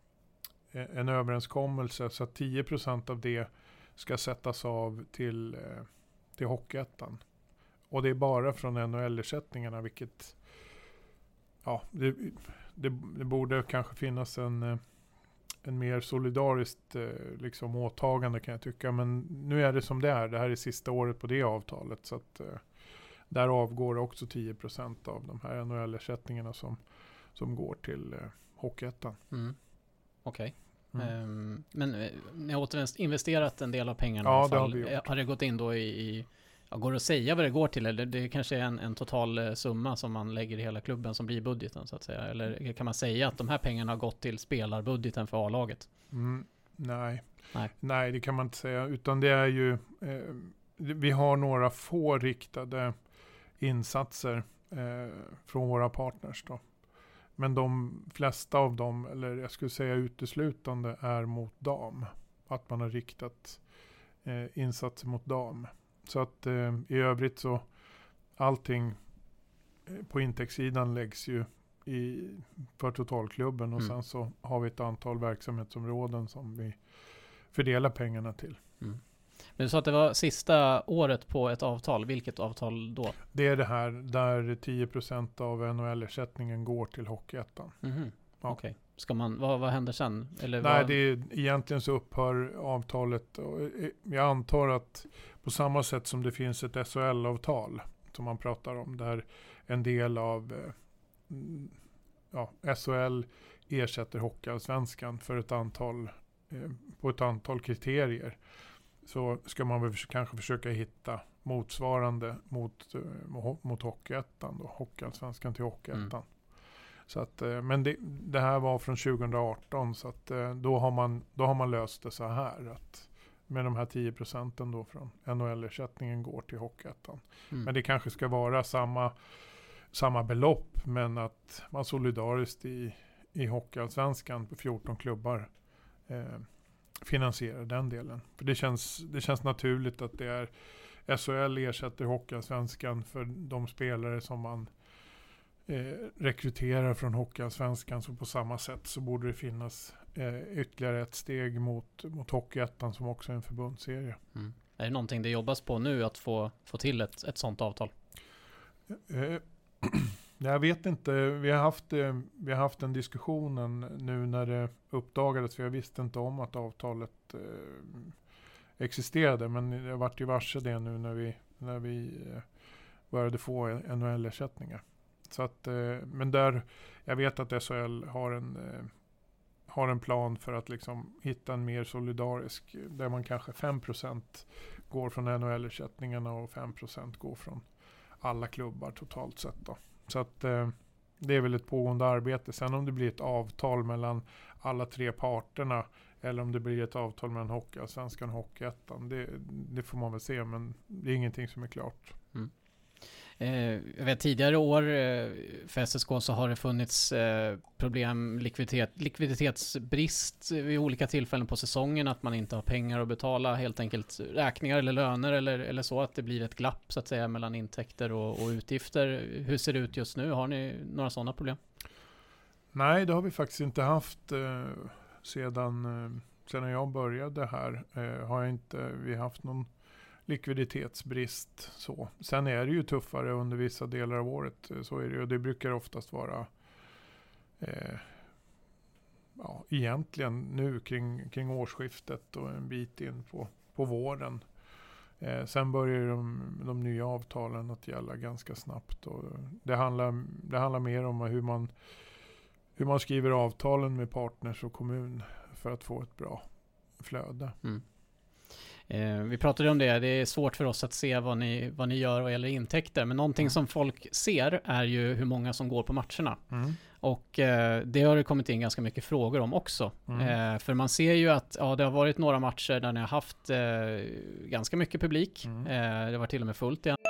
en överenskommelse så att tio procent av det ska sättas av till, eh, till Hockeyettan. Och det är bara från N H L-ersättningarna, vilket ja, det, det, det borde kanske finnas en, en mer solidariskt liksom, åtagande kan jag tycka. Men nu är det som det är. Det här är sista året på det avtalet. Så att där avgår också tio procent av de här N H L-ersättningarna som, som går till eh, Hockeyettan. Mm. Okej. Okay. Mm. Um, men ni har återinvesterat en del av pengarna ja, i alla fall. Det har, vi gjort. Har det gått in då i, i ja, går det att säga vad det går till? Eller det kanske är en, en total summa som man lägger i hela klubben som blir budgeten så att säga? Eller kan man säga att de här pengarna har gått till spelarbudgeten för A-laget? Mm, nej. nej. Nej, det kan man inte säga. Utan det är ju, eh, vi har några få riktade insatser eh, från våra partners då. Men de flesta av dem, eller jag skulle säga uteslutande, är mot dam. Att man har riktat eh, insatser mot dam. Så att eh, i övrigt så allting eh, på intäktssidan läggs ju i, för totalklubben och mm. sen så har vi ett antal verksamhetsområden som vi fördelar pengarna till. Mm. Men du sa att det var sista året på ett avtal. Vilket avtal då? Det är det här där tio procent av N H L-ersättningen går till Hockeyettan. Mm-hmm. Ja. Okej. Okay. Ska man, vad, vad händer sen? Eller Nej, vad? det är, egentligen så upphör avtalet. Och jag antar att på samma sätt som det finns ett S H L-avtal som man pratar om, där en del av ja, S H L ersätter Hockeyallsvenskan för ett antal, eh, på ett antal kriterier. Så ska man väl kanske försöka hitta motsvarande mot, mot, mot Hockeyettan då, Hockeyallsvenskan till Hockeyettan. Mm. Så att, men det, det här var från tjugo arton så att då har man, då har man löst det så här att med de här tio procenten då från N H L-ersättningen går till Hockeyettan. Mm. Men det kanske ska vara samma, samma belopp, men att man solidariskt i, i Hockeyallsvenskan på fjorton klubbar eh, finansierar den delen. För det känns, det känns naturligt att det är S H L ersätter Hockeyallsvenskan för de spelare som man eh, rekryterar från Hockeyallsvenskan, så på samma sätt så borde det finnas eh, ytterligare ett steg mot, mot Hockeyettan som också är en förbundsserie. Mm. Är det någonting det jobbas på nu att få, få till ett, ett sånt avtal? Eh, jag vet inte. Vi har haft, eh, vi har haft den diskussionen nu när det uppdagades, för jag visste inte om att avtalet eh, existerade, men jag vart ju varse det nu när vi, när vi eh, började få N H L-ersättningar. Så att, eh, men där, jag vet att S H L har en, eh, har en plan för att liksom hitta en mer solidarisk, där man kanske fem procent går från N H L-ersättningarna och fem procent går från alla klubbar totalt sett då. Så att eh, det är väl ett pågående arbete. Sen om det blir ett avtal mellan alla tre parterna eller om det blir ett avtal mellan Hockeyallsvenskan och Hockeyettan, det, det får man väl se, men det är ingenting som är klart. Mm. Eh, jag vet tidigare år eh, för S S K så har det funnits eh, problem, likviditet, likviditetsbrist vid olika tillfällen på säsongen, att man inte har pengar att betala helt enkelt räkningar eller löner eller, eller så, att det blir ett glapp så att säga mellan intäkter och, och utgifter. Hur ser det ut just nu? Har ni några sådana problem? Nej, det har vi faktiskt inte haft eh, sedan, eh, sedan jag började här. Eh, har jag inte vi haft någon likviditetsbrist så. Sen är det ju tuffare under vissa delar av året, så är det ju. Det brukar oftast vara eh, ja, egentligen nu kring, kring årsskiftet och en bit in på, på våren. Eh, sen börjar de, de nya avtalen att gälla ganska snabbt, och det handlar, det handlar mer om hur man, hur man skriver avtalen med partners och kommun för att få ett bra flöde. Mm. Eh, vi pratade om det, det är svårt för oss att se vad ni, vad ni gör vad gäller intäkter, men någonting mm. som folk ser är ju hur många som går på matcherna. Mm. Och eh, det har det kommit in ganska mycket frågor om också. Mm. Eh, för man ser ju att ja, det har varit några matcher där ni har haft eh, ganska mycket publik. Mm. Eh, det var till och med fullt igen.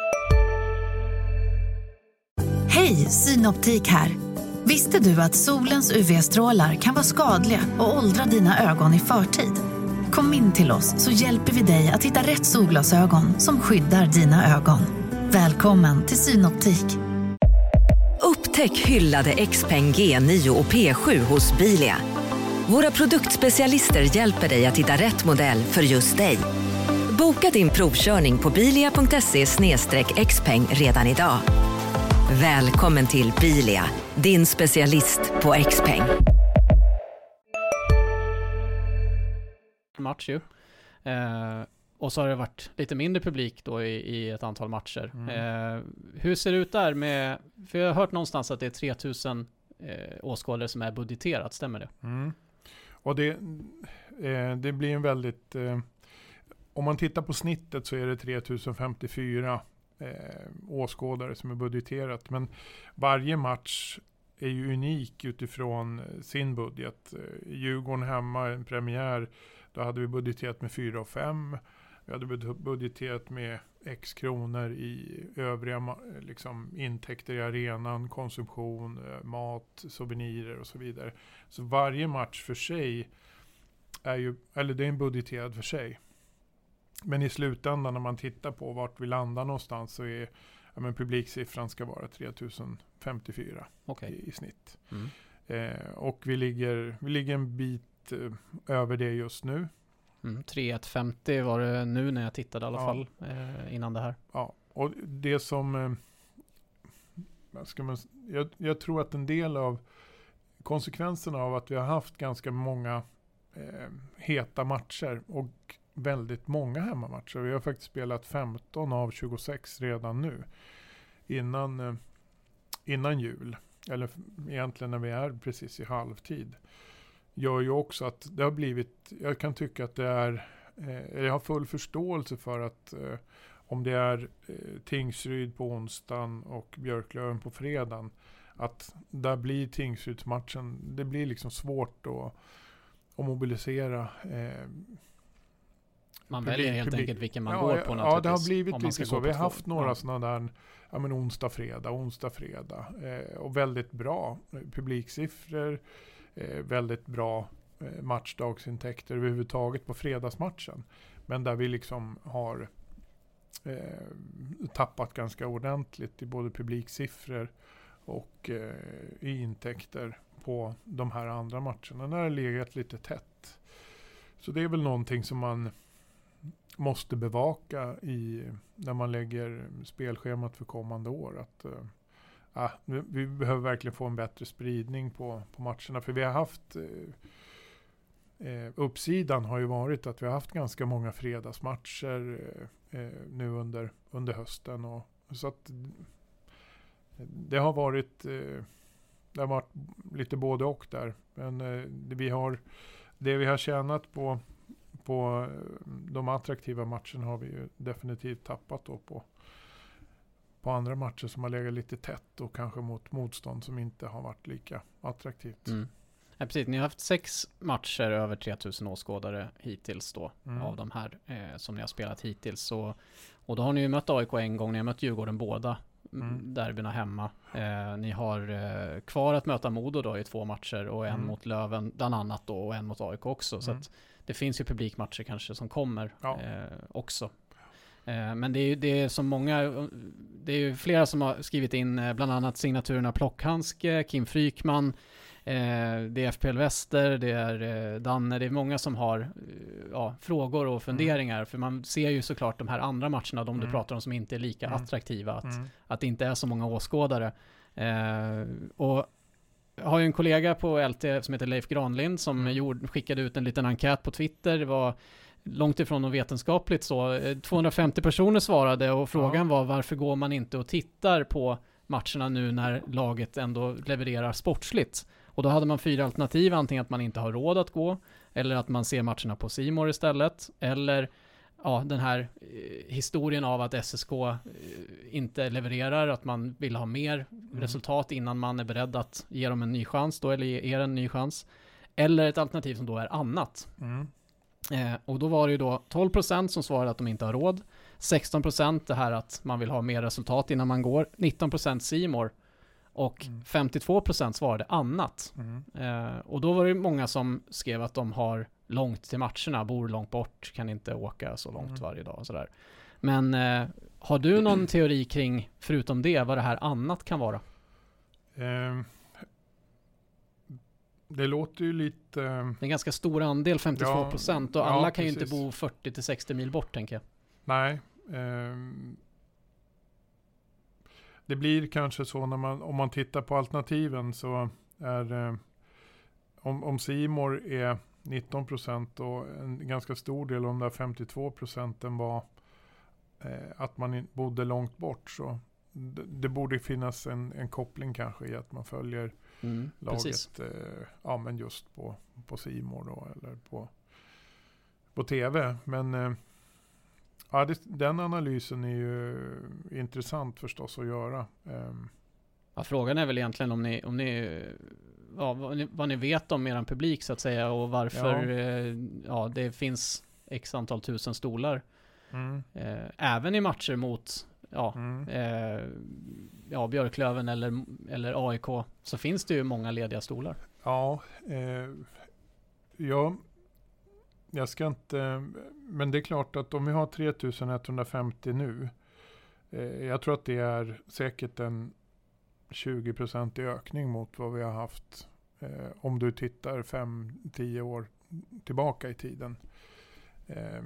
Hej, Synoptik här. Visste du att solens U V-strålar kan vara skadliga och åldra dina ögon i förtid? Kom in till oss så hjälper vi dig att hitta rätt solglasögon som skyddar dina ögon. Välkommen till Synoptik. Upptäck Upptäck hyllade X-Peng G nio och P sju hos Bilia. Våra produktspecialister hjälper dig att hitta rätt modell för just dig. Boka din provkörning på bilia punkt se slash xpeng redan idag. Välkommen till Bilia, din specialist på X-Peng. Match ju. Eh, och så har det varit lite mindre publik då i, i ett antal matcher. Mm. Eh, hur ser det ut där med, för jag har hört någonstans att det är tre tusen eh, åskådare som är budgeterat, stämmer det? Mm. Och det, eh, det blir en väldigt, eh, om man tittar på snittet så är det tre tusen femtiofyra eh, åskådare som är budgeterat. Men varje match är ju unik utifrån sin budget. Djurgården hemma, en premiär, då hade vi budgeterat med fyra och fem. Vi hade budgeterat med x kronor i övriga liksom, intäkter i arenan, konsumtion, mat, souvenirer och så vidare. Så varje match för sig är ju, eller det är en budgeterad för sig. Men i slutändan när man tittar på vart vi landar någonstans så är ja, men publiksiffran ska vara tre tusen femtiofyra okay. i, i snitt. Mm. Eh, och vi ligger, vi ligger en bit eh, över det just nu. Mm, tre tusen femtio var det nu när jag tittade i alla ja. fall eh, innan det här. Ja, och det som eh, ska man, jag, jag tror att en del av konsekvenserna av att vi har haft ganska många eh, heta matcher och väldigt många hemmamatcher. Vi har faktiskt spelat femton av tjugosex redan nu innan, eh, innan jul. Eller egentligen när vi är precis i halvtid. Gör ju också att det har blivit, jag kan tycka att det är, eh, jag har full förståelse för att eh, om det är eh, Tingsryd på onsdagen och Björklöven på fredagen, att där blir Tingsrydsmatchen, det blir liksom svårt att, att mobilisera. Eh, man publik, väljer helt publik. enkelt vilken man ja, går på. Ja, det har blivit lite så. Vi har två. haft några ja. sådana där, ja men onsdag, fredag, onsdag, fredag. Eh, och väldigt bra publiksiffror. Eh, väldigt bra eh, matchdagsintäkter överhuvudtaget på fredagsmatchen. Men där vi liksom har eh, tappat ganska ordentligt i både publiksiffror och eh, i intäkter på de här andra matcherna. När det har legat lite tätt. Så det är väl någonting som man måste bevaka i, när man lägger spelschemat för kommande år. Att eh, Ah, vi, vi behöver verkligen få en bättre spridning på, på matcherna. För vi har haft eh, eh, uppsidan har ju varit att vi har haft ganska många fredagsmatcher eh, eh, nu under, under hösten. Och, så att det har varit eh, det har varit lite både och där. Men eh, det, vi har, det vi har tjänat på, på de attraktiva matcherna har vi ju definitivt tappat då på på andra matcher som har legat lite tätt och kanske mot motstånd som inte har varit lika attraktivt. Mm. Ja, precis. Ni har haft sex matcher över tre tusen åskådare hittills då, mm. av de här eh, som ni har spelat hittills. Så, och då har ni ju mött A I K en gång, ni har mött Djurgården båda mm. derbyna hemma. Eh, ni har eh, kvar att möta Modo då i två matcher och en mm. mot Löven bland annat då och en mot A I K också. Mm. Så att det finns ju publikmatcher kanske som kommer ja. eh, också. Men det är ju det är som många, det är ju flera som har skrivit in bland annat signaturerna Plockhandske, Kim Frykman, det är F P L Väster, det är Danne, det är många som har ja, frågor och funderingar mm. för man ser ju såklart de här andra matcherna, de mm. du pratar om som inte är lika mm. attraktiva, att, mm. att det inte är så många åskådare. Och jag har ju en kollega på L T som heter Leif Granlind som mm. gjorde, skickade ut en liten enkät på Twitter. Det var långt ifrån något vetenskapligt så. tvåhundrafemtio personer svarade och frågan ja. var varför går man inte och tittar på matcherna nu när laget ändå levererar sportsligt. Och då hade man fyra alternativ, antingen att man inte har råd att gå eller att man ser matcherna på C More istället eller ja, den här eh, historien av att S S K eh, inte levererar, att man vill ha mer mm. resultat innan man är beredd att ge dem en ny chans då, eller ge er en ny chans. Eller ett alternativ som då är annat. Mm. Eh, och då var det ju då tolv procent som svarade att de inte har råd. sexton procent det här att man vill ha mer resultat innan man går. nitton procent C More. Och mm. femtiotvå procent svarade annat. Mm. Eh, och då var det många som skrev att de har långt till matcherna, bor långt bort, kan inte åka så långt mm. varje dag och sådär. Men eh, har du någon teori kring, förutom det, vad det här annat kan vara? Eh, det låter ju lite... Det är en ganska stor andel, femtiotvå procent, ja, och alla ja, kan ju precis. inte bo fyrtio till sextio mil bort, tänker jag. Nej. Eh, det blir kanske så när man, om man tittar på alternativen, så är eh, om, om C More är nitton procent och en ganska stor del av de där femtiotvå procenten var eh, att man in, bodde långt bort, så det, det borde finnas en, en koppling kanske i att man följer Mm, laget eh, ja, men just på, på C More då, eller på, på tv. Men eh, ja, det, den analysen är ju intressant förstås att göra. Um, ja, frågan är väl egentligen om ni, om ni, ja, vad, ni vad ni vet om er publik så att säga, och varför Ja. eh, ja, det finns x antal tusen stolar. mm, Eh, även i matcher mot ja, mm. eh, ja, Björklöven eller, eller A I K, så finns det ju många lediga stolar. Ja, eh, ja, jag ska inte, men det är klart att om vi har tre tusen etthundrafemtio nu, eh, jag tror att det är säkert en tjugo procent i ökning mot vad vi har haft eh, om du tittar fem till tio år tillbaka i tiden. Eh,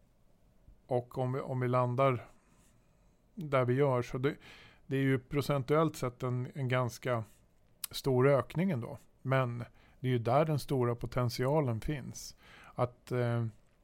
och om vi, om vi landar där vi gör, så det, det är ju procentuellt sett en, en ganska stor ökning ändå. Men det är ju där den stora potentialen finns. Att, eh,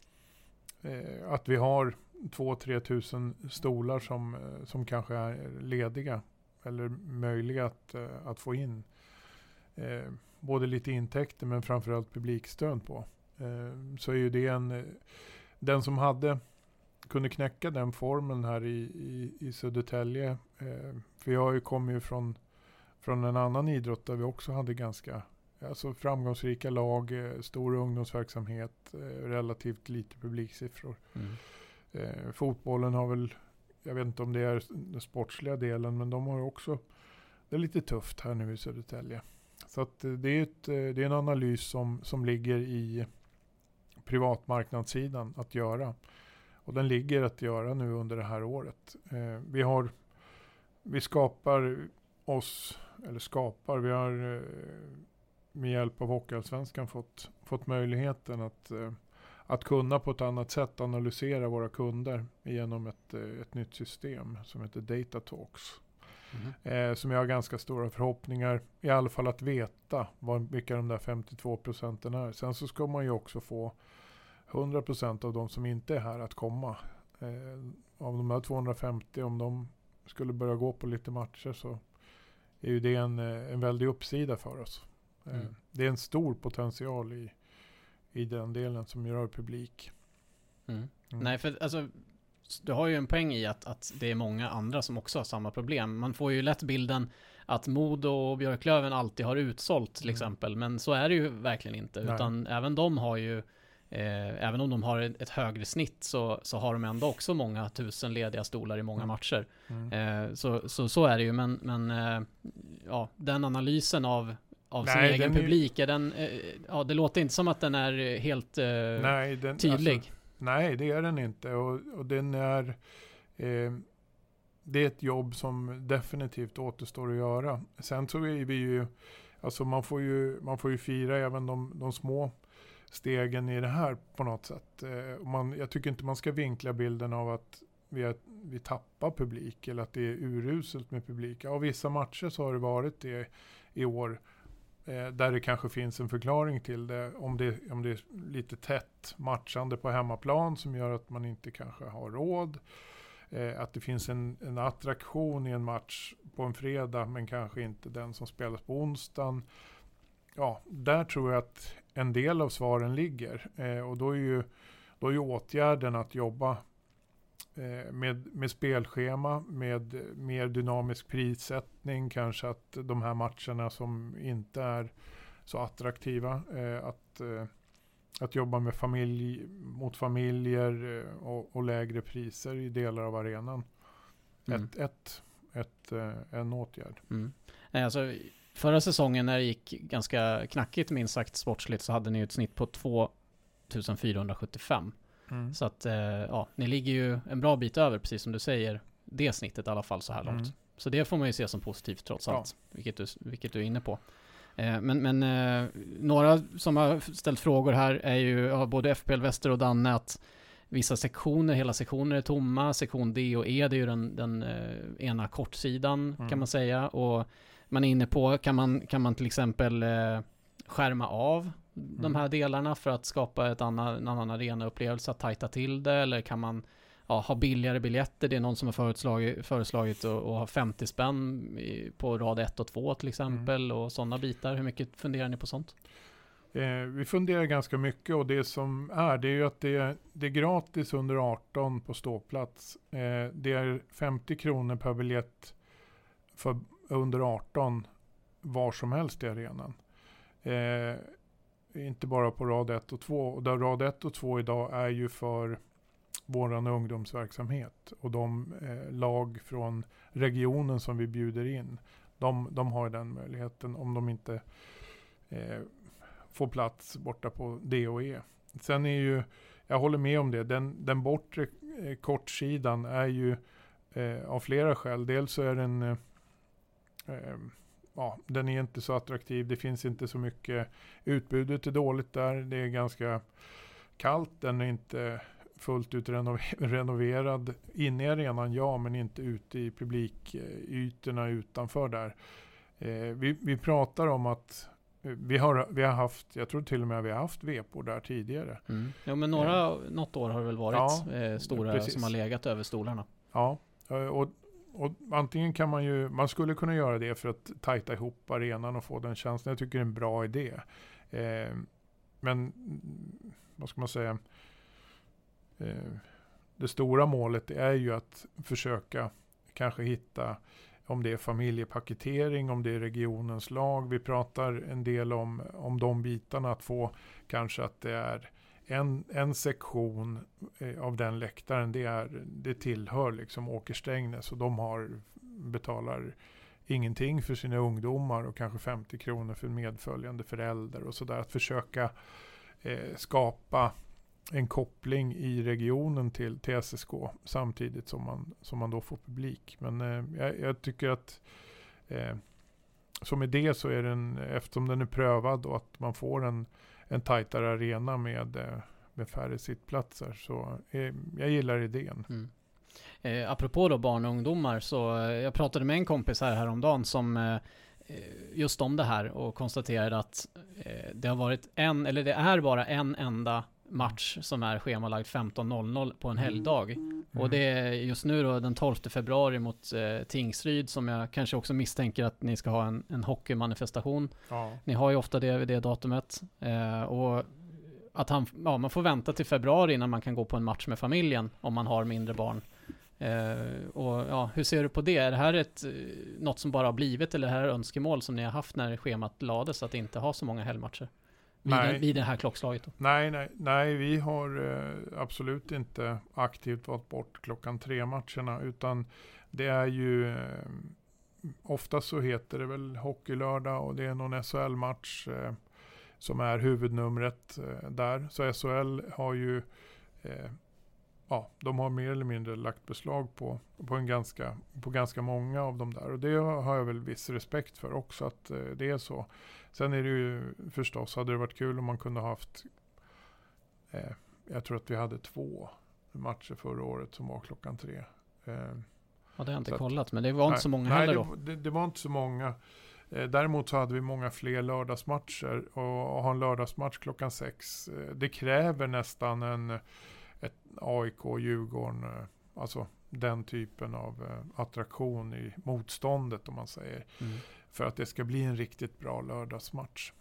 eh, att vi har två till tre tusen stolar som, eh, som kanske är lediga eller möjliga att, eh, att få in. Eh, både lite intäkter men framförallt publikstöd på. Eh, så är ju det en... Eh, den som hade kunde knäcka den formen här i, i, i Södertälje. Eh, för jag har ju kommit ju från, från en annan idrott där vi också hade ganska alltså framgångsrika lag, eh, stor ungdomsverksamhet, eh, relativt lite publiksiffror. Mm. Eh, fotbollen har väl, jag vet inte om det är den sportsliga delen, men de har ju också, det är lite tufft här nu i Södertälje. Så att eh, det är, ett, eh, det är en analys som, som ligger i privatmarknadssidan att göra. Och den ligger att göra nu under det här året. Eh, vi har, vi skapar oss, eller skapar, vi har eh, med hjälp av Hockeyallsvenskan fått, fått möjligheten att, eh, att kunna på ett annat sätt analysera våra kunder genom ett, eh, ett nytt system som heter Data Talks. Mm. Eh, som jag har ganska stora förhoppningar, i alla fall att veta vad, vilka de där femtiotvå procenten är. Sen så ska man ju också få hundra procent av de som inte är här att komma. Eh, av de där tvåhundrafemtio, om de skulle börja gå på lite matcher, så är ju det en, en väldig uppsida för oss. Eh, Mm. Det är en stor potential i, i den delen som rör publik. Mm. Mm. Nej, för alltså, du har ju en poäng i att, att det är många andra som också har samma problem. Man får ju lätt bilden att Modo och Björklöven alltid har utsålt till Mm. exempel, men så är det ju verkligen inte. Nej. Utan även de har ju, eh, även om de har ett, ett högre snitt, så, så har de ändå också många tusen lediga stolar i många Mm. matcher. Mm. Eh, så, så, så är det ju, men, men eh, ja, den analysen av av sin Nej, egen den är- publik, är den, eh, ja, det låter inte som att den är helt eh, Nej, den, tydlig. Alltså, nej, det är den inte. Och, och den är... Eh, det är ett jobb som definitivt återstår att göra. Sen så är vi ju... Alltså man får ju, man får ju fira även de, de små stegen i det här på något sätt. Eh, man, jag tycker inte man ska vinkla bilden av att vi, är, vi tappar publik eller att det är uruselt med publik. Av vissa matcher så har det varit det i år. Eh, där det kanske finns en förklaring till det om, det. om det är lite tätt matchande på hemmaplan som gör att man inte kanske har råd. Eh, att det finns en, en attraktion i en match på en fredag men kanske inte den som spelas på onsdagen. Ja, där tror jag att en del av svaren ligger. Eh, och då är ju, då är ju åtgärden att jobba eh, med, med spelschema, med mer dynamisk prissättning, kanske att de här matcherna som inte är så attraktiva, eh, att, eh, att jobba med familj, mot familjer eh, och, och lägre priser i delar av arenan. Mm. Ett, ett, ett, eh, en åtgärd. Mm. Nej, alltså, förra säsongen när det gick ganska knackigt minst sagt sportsligt, så hade ni ett snitt på två tusen fyrahundrasjuttiofem. Mm. Så att eh, ja, ni ligger ju en bra bit över, precis som du säger, det snittet i alla fall så här långt. Mm. Så det får man ju se som positivt trots allt, ja. vilket, du, vilket du är inne på. Eh, men men eh, några som har ställt frågor här är ju ja, både F P L Väster och Danne, att vissa sektioner, hela sektioner är tomma. Sektion D och E, det är ju den, den eh, ena kortsidan mm. kan man säga. Och man är inne på, kan man, kan man till exempel eh, skärma av mm. de här delarna för att skapa ett annan, en annan arenaupplevelse, att tajta till det, eller kan man ja, ha billigare biljetter? Det är någon som har föreslagit, föreslagit att, att ha femtio spänn i, på rad ett och två till exempel mm. och sådana bitar. Hur mycket funderar ni på sånt? Eh, vi funderar ganska mycket, och det som är, det är ju att det, det är gratis under arton på ståplats. Eh, det är femtio kronor per biljett för under arton var som helst i arenan. Eh, inte bara på rad ett och två. Och där rad ett och två idag är ju för våran ungdomsverksamhet. Och de eh, lag från regionen som vi bjuder in, de, de har den möjligheten om de inte eh, får plats borta på D och E. Sen är ju, jag håller med om det, den, den bortre eh, kortsidan är ju eh, av flera skäl. Dels så är den eh, eh, ja, den är inte så attraktiv. Det finns inte så mycket. Utbudet är dåligt där. Det är ganska kallt. Den är inte fullt ut renov- renoverad. Inne i arenan, ja, men inte ute i publikytorna utanför där. Eh, vi, vi pratar om att vi har, vi har haft, jag tror till och med att vi har haft vepor där tidigare. Mm. Ja, men några, eh. något år har det väl varit ja, eh, stora precis. Som har legat över stolarna. Ja, och Och antingen kan man ju, man skulle kunna göra det för att tajta ihop arenan och få den känslan. Jag tycker det är en bra idé. Eh, men vad ska man säga? Eh, det stora målet är ju att försöka kanske hitta, om det är familjepaketering, om det är regionens lag. Vi pratar en del om, om de bitarna, att få kanske att det är En, en sektion eh, av den läktaren, det, är, det tillhör liksom Åker Strängnäs, och de har, betalar ingenting för sina ungdomar och kanske femtio kronor för medföljande förälder och sådär. Att försöka eh, skapa en koppling i regionen till T S S K samtidigt som man, som man då får publik. Men eh, jag, jag tycker att eh, som idé så är den, eftersom den är prövad och att man får en en tajtare arena med, med färre sittplatser, så eh, jag gillar idén. Mm. Eh, apropå då barn och ungdomar, så eh, jag pratade med en kompis här häromdagen som eh, just om det här och konstaterade att eh, det har varit en, eller det är bara en enda match som är schemalagd femton noll noll på en helgdag. Mm. Och det är just nu då den tolfte februari mot eh, Tingsryd, som jag kanske också misstänker att ni ska ha en, en hockeymanifestation. Ja. Ni har ju ofta det vid det datumet. Eh, och att han, ja, man får vänta till februari innan man kan gå på en match med familjen om man har mindre barn. Eh, och ja, hur ser du på det? Är det här ett, något som bara har blivit, eller är det här önskemål som ni har haft när schemat lades, att inte ha så många helgmatcher? Vid, nej. Den, vid det här klockslaget då? Nej, nej, nej, vi har eh, absolut inte aktivt valt bort klockan tre matcherna, utan det är ju eh, ofta så heter det väl hockeylördag, och det är någon S H L-match eh, som är huvudnumret eh, där. Så S H L har ju eh, ja, de har mer eller mindre lagt beslag på, på, en ganska, på ganska många av dem där. Och det har jag väl viss respekt för också, att eh, det är så. Sen är det ju förstås, hade det varit kul om man kunde ha haft, eh, jag tror att vi hade två matcher förra året som var klockan tre. Eh, ja, det har jag inte kollat, att, men det var inte nej, så många nej, heller då. Det, det, det var inte så många. Eh, däremot så hade vi många fler lördagsmatcher, och att ha en lördagsmatch klockan sex, eh, det kräver nästan en ett A I K, Djurgården, alltså den typen av eh, attraktion i motståndet, om man säger, mm. för att det ska bli en riktigt bra lördagsmatch.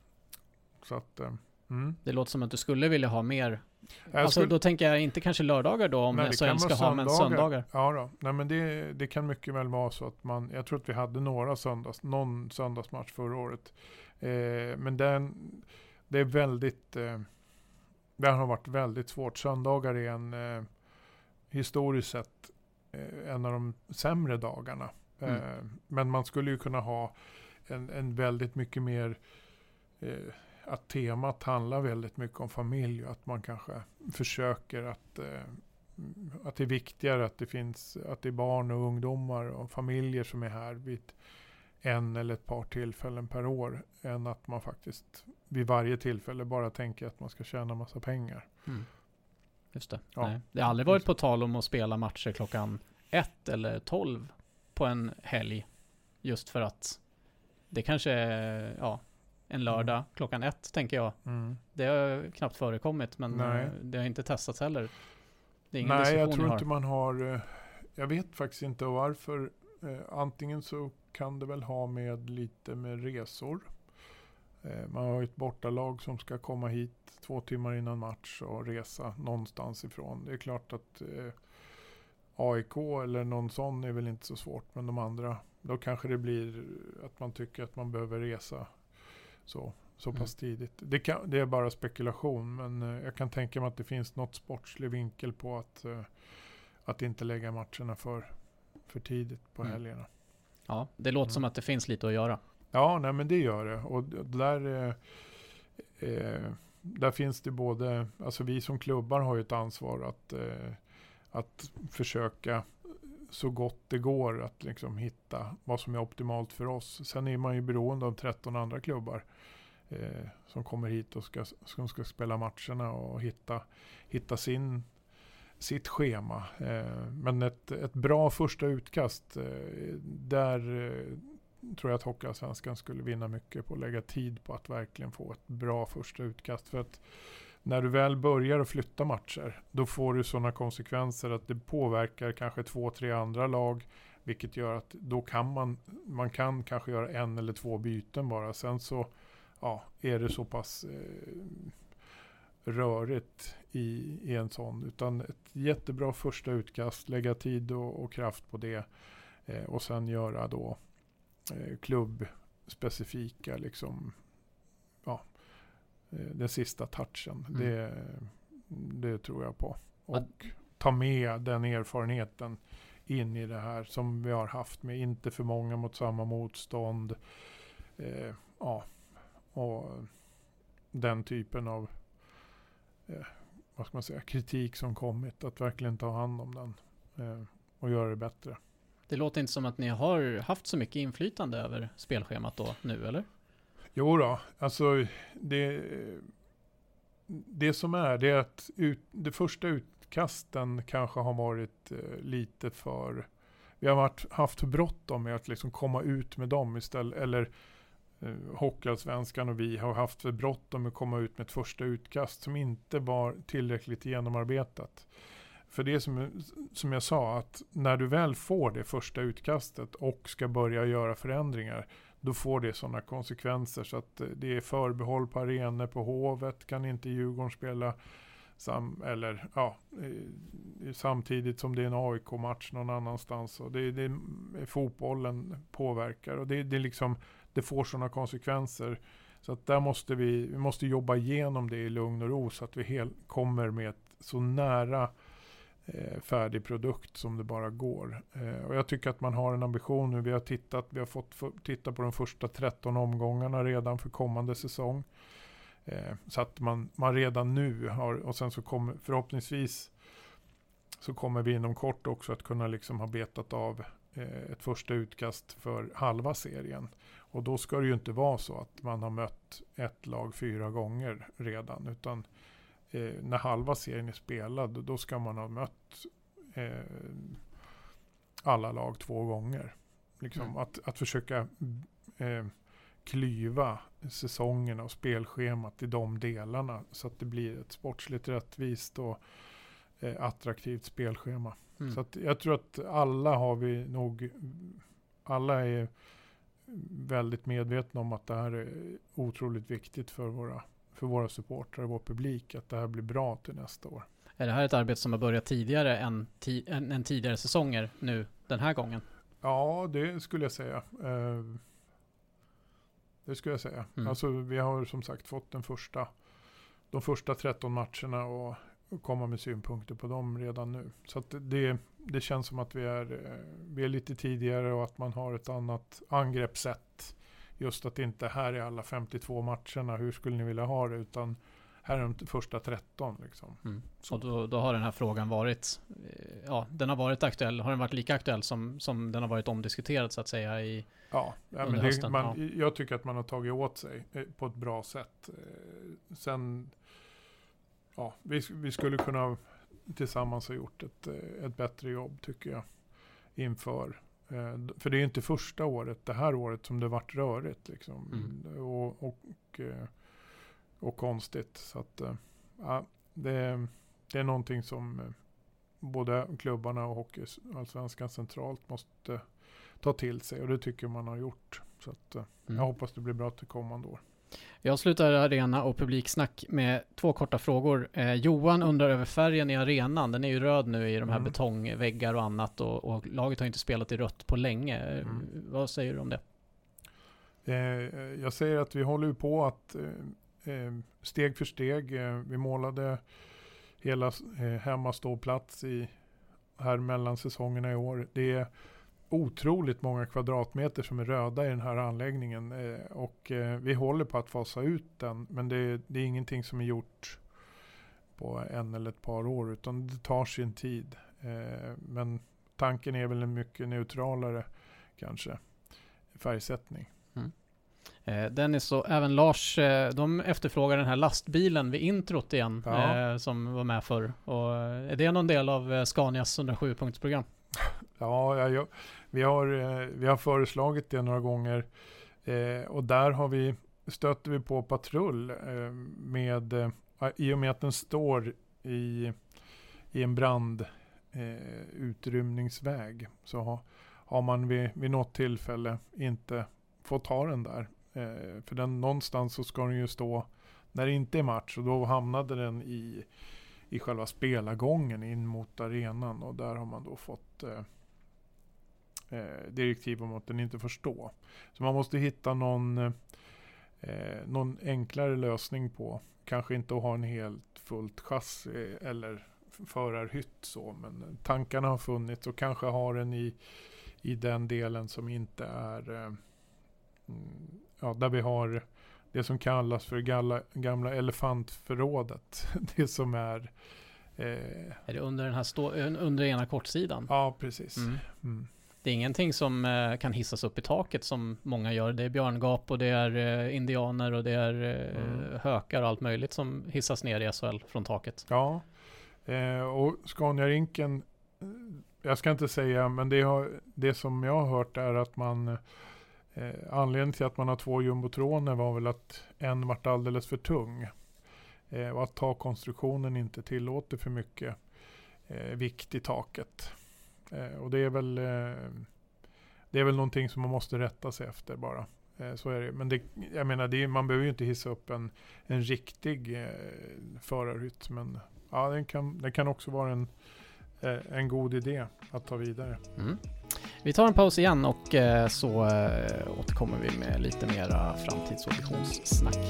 Så att eh, mm. det låter som att du skulle vilja ha mer. Jag alltså skulle, då tänker jag inte kanske lördagar då, om nej, S H L ska ha, men söndagar. Ja då. Nej, men det, det kan mycket väl vara så att man, jag tror att vi hade några söndags, någon söndagsmatch förra året. Eh, men den, det är väldigt eh, det har varit väldigt svårt. Söndagar är en eh, historiskt sett eh, en av de sämre dagarna. Mm. Eh, men man skulle ju kunna ha en, en väldigt mycket mer eh, att temat handlar väldigt mycket om familj, och att man kanske försöker att eh, att det är viktigare att det finns, att det är barn och ungdomar och familjer som är här vid en eller ett par tillfällen per år, än att man faktiskt vid varje tillfälle bara tänker att man ska tjäna massa pengar. Mm. Just det. Ja. Nej. Det har aldrig varit på tal om att spela matcher klockan ett eller tolv på en helg. Just för att det kanske är ja, en lördag mm. klockan ett, tänker jag. Mm. Det har knappt förekommit, men Nej. det har inte testats heller. Det är ingen Nej, jag diskussion tror ni har. inte man har... Jag vet faktiskt inte varför. Antingen så kan det väl ha med lite med resor. Man har ett bortalag som ska komma hit två timmar innan match och resa någonstans ifrån. Det är klart att eh, A I K eller någon sån är väl inte så svårt, men de andra, då kanske det blir att man tycker att man behöver resa så, så pass mm. tidigt. Det, kan, det är bara spekulation, men eh, jag kan tänka mig att det finns något sportslig vinkel på att, eh, att inte lägga matcherna för, för tidigt på mm. helgerna. Ja, det låter mm. som att det finns lite att göra. Ja, nej, men det gör det. Och där, eh, eh, där finns det både, alltså vi som klubbar har ju ett ansvar att, eh, att försöka så gott det går att liksom hitta vad som är optimalt för oss. Sen är man ju beroende av tretton andra klubbar eh, som kommer hit och ska, som ska spela matcherna och hitta, hitta sin, sitt schema. Eh, men ett, ett bra första utkast, eh, där eh, tror jag att Hockeyallsvenskan skulle vinna mycket på att lägga tid på att verkligen få ett bra första utkast. För att när du väl börjar att flytta matcher, då får du sådana konsekvenser att det påverkar kanske två, tre andra lag, vilket gör att då kan man, man kan kanske göra en eller två byten bara. Sen så ja, är det så pass eh, rörigt i, i en sån. Utan ett jättebra första utkast, lägga tid och, och kraft på det eh, och sen göra då klubbspecifika liksom, ja, den sista touchen. Mm. Det, det tror jag på. Och ta med den erfarenheten in i det här som vi har haft med inte för många mot samma motstånd. Eh, ja, och den typen av eh, vad ska man säga, kritik som kommit. Att verkligen ta hand om den eh, och göra det bättre. Det låter inte som att ni har haft så mycket inflytande över spelschemat då nu, eller? Jo då, alltså det, det som är det är att ut, det första utkasten kanske har varit eh, lite för, vi har varit, haft för bråttom med att liksom komma ut med dem istället, eller eh, Hockeyallsvenskan och vi har haft för bråttom med att komma ut med ett första utkast som inte var tillräckligt genomarbetat. För det som, som jag sa, att när du väl får det första utkastet och ska börja göra förändringar, då får det sådana konsekvenser så att det är förbehåll på arenor, på Hovet kan inte Djurgården spela sam, eller ja, samtidigt som det är en A I K-match någon annanstans. Och det, det, fotbollen påverkar och det, det, liksom, det får sådana konsekvenser. Så att där måste vi, vi måste jobba igenom det i lugn och ro så att vi hel, kommer med ett så nära Eh, färdig produkt som det bara går. Eh, och jag tycker att man har en ambition nu. Vi har tittat, vi har fått f- titta på de första tretton omgångarna redan för kommande säsong. Eh, så att man, man redan nu har, och sen så kommer förhoppningsvis så kommer vi inom kort också att kunna liksom ha betat av eh, ett första utkast för halva serien. Och då ska det ju inte vara så att man har mött ett lag fyra gånger redan, utan Eh, när halva serien är spelad, då ska man ha mött eh, alla lag två gånger. Liksom mm. att, att försöka eh, klyva säsongerna och spelschemat i de delarna så att det blir ett sportsligt rättvist och eh, attraktivt spelschema. Mm. Så att jag tror att alla har vi nog, alla är väldigt medvetna om att det här är otroligt viktigt för våra för våra supportrar och vår publik, att det här blir bra till nästa år. Är det här ett arbete som har börjat tidigare än, ti- än, än tidigare säsonger nu den här gången? Ja, det skulle jag säga. Eh, det skulle jag säga. Mm. Alltså, vi har som sagt fått den första, de första tretton matcherna och, och komma med synpunkter på dem redan nu. Så att det, det känns som att vi är, vi är lite tidigare och att man har ett annat angreppssätt. Just att inte här är alla femtiotvå matcherna, hur skulle ni vilja ha det, utan här är de första tretton liksom. Mm. Och då, då har den här frågan varit, ja, den har varit aktuell, har den varit lika aktuell som, som den har varit omdiskuterad så att säga i ja, ja men det, man, ja. Jag tycker att man har tagit åt sig på ett bra sätt. Sen, ja, vi, vi skulle kunna tillsammans ha gjort ett, ett bättre jobb tycker jag inför. För det är inte första året, det här året som det varit rörigt liksom. Mm. Och, och, och och konstigt. Så att ja, det, det är någonting som både klubbarna och Hockeyallsvenskan centralt måste ta till sig. Och det tycker man har gjort. Så att mm. jag hoppas det blir bra till kommande år. Jag slutar arena och publiksnack med två korta frågor. Eh, Johan undrar över färgen i arenan. Den är ju röd nu i de här mm. betongväggar och annat. Och, och laget har inte spelat i rött på länge. Mm. Vad säger du om det? Eh, jag säger att vi håller på att eh, steg för steg. Eh, vi målade hela eh, hemmaståplats i här mellan säsongerna i år. Det är otroligt många kvadratmeter som är röda i den här anläggningen eh, och eh, vi håller på att fasa ut den, men det, det är ingenting som är gjort på en eller ett par år, utan det tar sin tid. Eh, men tanken är väl en mycket neutralare kanske färgsättning. Mm. Eh, Dennis och även Lars, eh, de efterfrågar den här lastbilen vid introt igen, ja. eh, som var med förr. Och är det någon del av eh, Scanias hundrasju-punktsprogram? Ja, jag, vi, har, vi har föreslagit det några gånger eh, och där har vi, stöter vi på patrull eh, med, eh, i och med att den står i, i en brand eh, utrymningsväg, så har, har man vid, vid något tillfälle inte fått ha den där. Eh, för den någonstans så ska den ju stå när det inte är match, och då hamnade den i, i själva spelargången in mot arenan, och där har man då fått eh, Eh, direktiv om att den inte får stå. Så man måste hitta någon, eh, någon enklare lösning på. Kanske inte att ha en helt fullt chassi eller förarhytt så, men tankarna har funnits, och kanske har den i, i den delen som inte är eh, ja, där vi har det som kallas för gamla, gamla elefantförrådet. Det som är eh, är det under den här stå, under ena kortsidan? Ja, precis. Mm. Mm. Det är ingenting som eh, kan hissas upp i taket som många gör. Det är björngap och det är eh, indianer och det är eh, mm. hökar och allt möjligt som hissas ner i S H L från taket. Ja, eh, och Scania-rinken, jag ska inte säga, men det, har, det som jag har hört är att man eh, anledningen till att man har två jumbotroner var väl att en vart alldeles för tung. Eh, och att takkonstruktionen inte tillåter för mycket eh, vikt i taket. Eh, och det är väl eh, det är väl någonting som man måste rätta sig efter bara. Eh, så är det. Men det, jag menar, det, man behöver ju inte hissa upp en, en riktig eh, förarhytt. Men ja, den kan, det kan också vara en, eh, en god idé att ta vidare. Mm. Vi tar en paus igen och eh, så eh, återkommer vi med lite mera framtids- och visionssnack.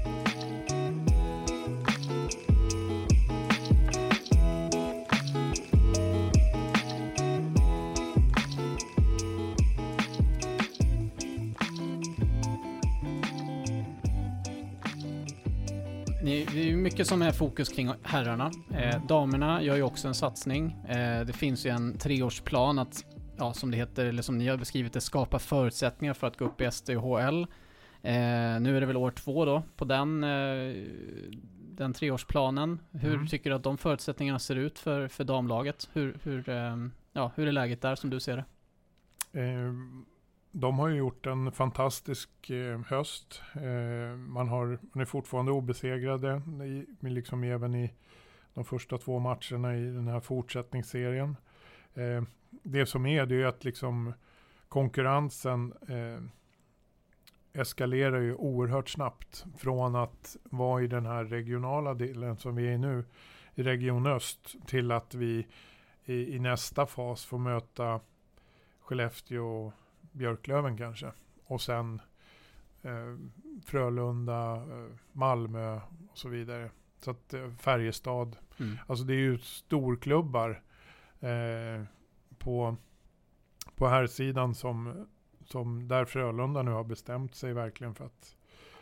Det är mycket som är fokus kring herrarna. Eh, damerna gör ju också en satsning. Eh, det finns ju en treårsplan att, ja, som det heter, eller som ni har beskrivit det, skapa förutsättningar för att gå upp i S D H L. Eh, nu är det väl år två då på den, eh, den treårsplanen. Hur mm. tycker du att de förutsättningarna ser ut för, för damlaget? Hur, hur, eh, ja, hur är läget där som du ser det? Eh, De har ju gjort en fantastisk eh, höst. Eh, man, har, man är fortfarande obesegrade, i, liksom även i de första två matcherna i den här fortsättningsserien. Eh, det som är, det är att liksom konkurrensen eh, eskalerar ju oerhört snabbt från att vara i den här regionala delen som vi är i nu, i Region Öst, till att vi i, i nästa fas får möta Skellefteå och Björklöven kanske. Och sen eh, Frölunda, eh, Malmö och så vidare. Så att eh, Färjestad. Mm. Alltså det är ju storklubbar eh, på, på här sidan som, som där Frölunda nu har bestämt sig verkligen för att,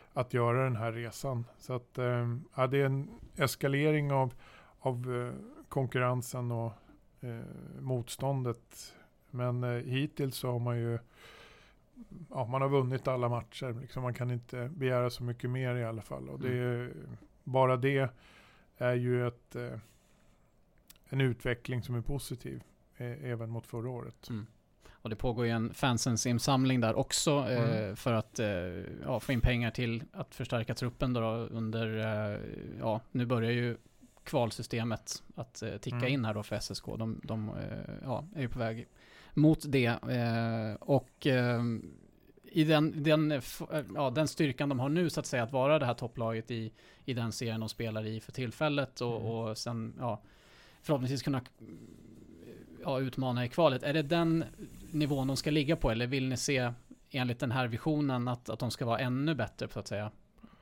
att göra den här resan. Så att eh, ja, det är en eskalering av, av eh, konkurrensen och eh, motståndet. Men eh, hittills så har man ju ja, man har vunnit alla matcher. Liksom, man kan inte begära så mycket mer i alla fall. Och det är, bara det är ju ett, eh, en utveckling som är positiv eh, även mot förra året. Mm. Och det pågår ju en fansens insamling där också mm. eh, för att eh, ja, få in pengar till att förstärka truppen då, då under, eh, ja, nu börjar ju kvalsystemet att eh, ticka mm. in här då för S S K. De, de eh, ja, är ju på väg mot det eh, och eh, i den, den, ja, den styrkan de har nu så att säga att vara det här topplaget i, i den serien de spelar i för tillfället och, mm. och sen ja, förhoppningsvis kunna ja, utmana i kvalet. Är det den nivån de ska ligga på eller vill ni se enligt den här visionen att, att de ska vara ännu bättre så att säga?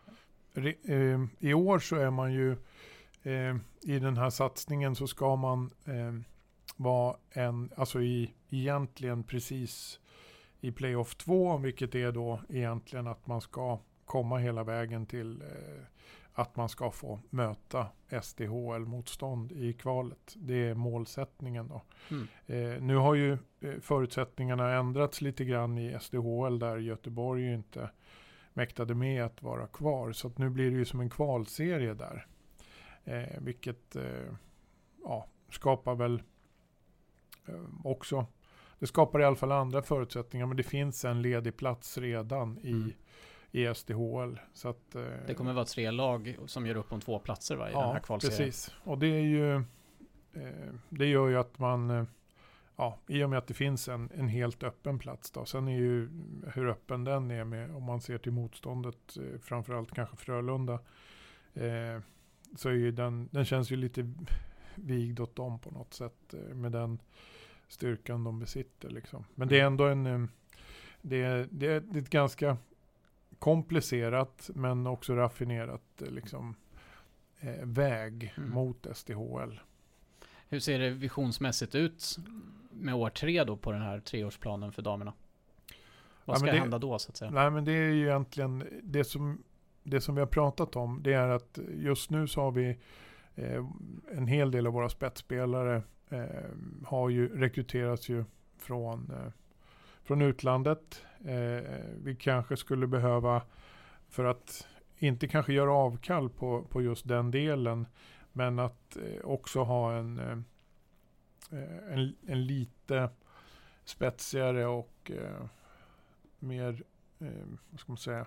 I år så är man ju eh, i den här satsningen så ska man eh, vara en, alltså i egentligen precis i playoff två, vilket är då egentligen att man ska komma hela vägen till eh, att man ska få möta S D H L-motstånd i kvalet. Det är målsättningen då. Mm. Eh, nu har ju eh, förutsättningarna ändrats lite grann i S D H L där Göteborg ju inte mäktade med att vara kvar. Så att nu blir det ju som en kvalserie där. Eh, vilket eh, ja, skapar väl eh, också, det skapar i alla fall andra förutsättningar, men det finns en ledig plats redan i mm. i S D H L. Så att, eh, det kommer vara tre lag som gör upp om två platser va, i ja, den här kvalserien. Precis. Och det är ju eh, det gör ju att man eh, ja, i och med att det finns en, en helt öppen plats då. Sen är ju hur öppen den är med, om man ser till motståndet, eh, framförallt kanske Frölunda, eh, så är ju den, den känns ju lite vigd åt dem på något sätt eh, med den styrkan de besitter liksom. Men det är ändå en eh, det, är, det är ett ganska komplicerat men också raffinerat liksom, eh, väg mm. mot S D H L. Hur ser det visionsmässigt ut med år tre då på den här treårsplanen för damerna? Vad ja, ska det, hända då så att säga? Nej, men det är ju egentligen det som, det som vi har pratat om, det är att just nu så har vi eh, en hel del av våra spetsspelare eh, har ju rekryterats ju från eh, från utlandet. Eh, vi kanske skulle behöva, för att inte kanske göra avkall på, på just den delen, men att eh, också ha en, eh, en, en lite spetsigare och eh, mer, eh, vad ska man säga,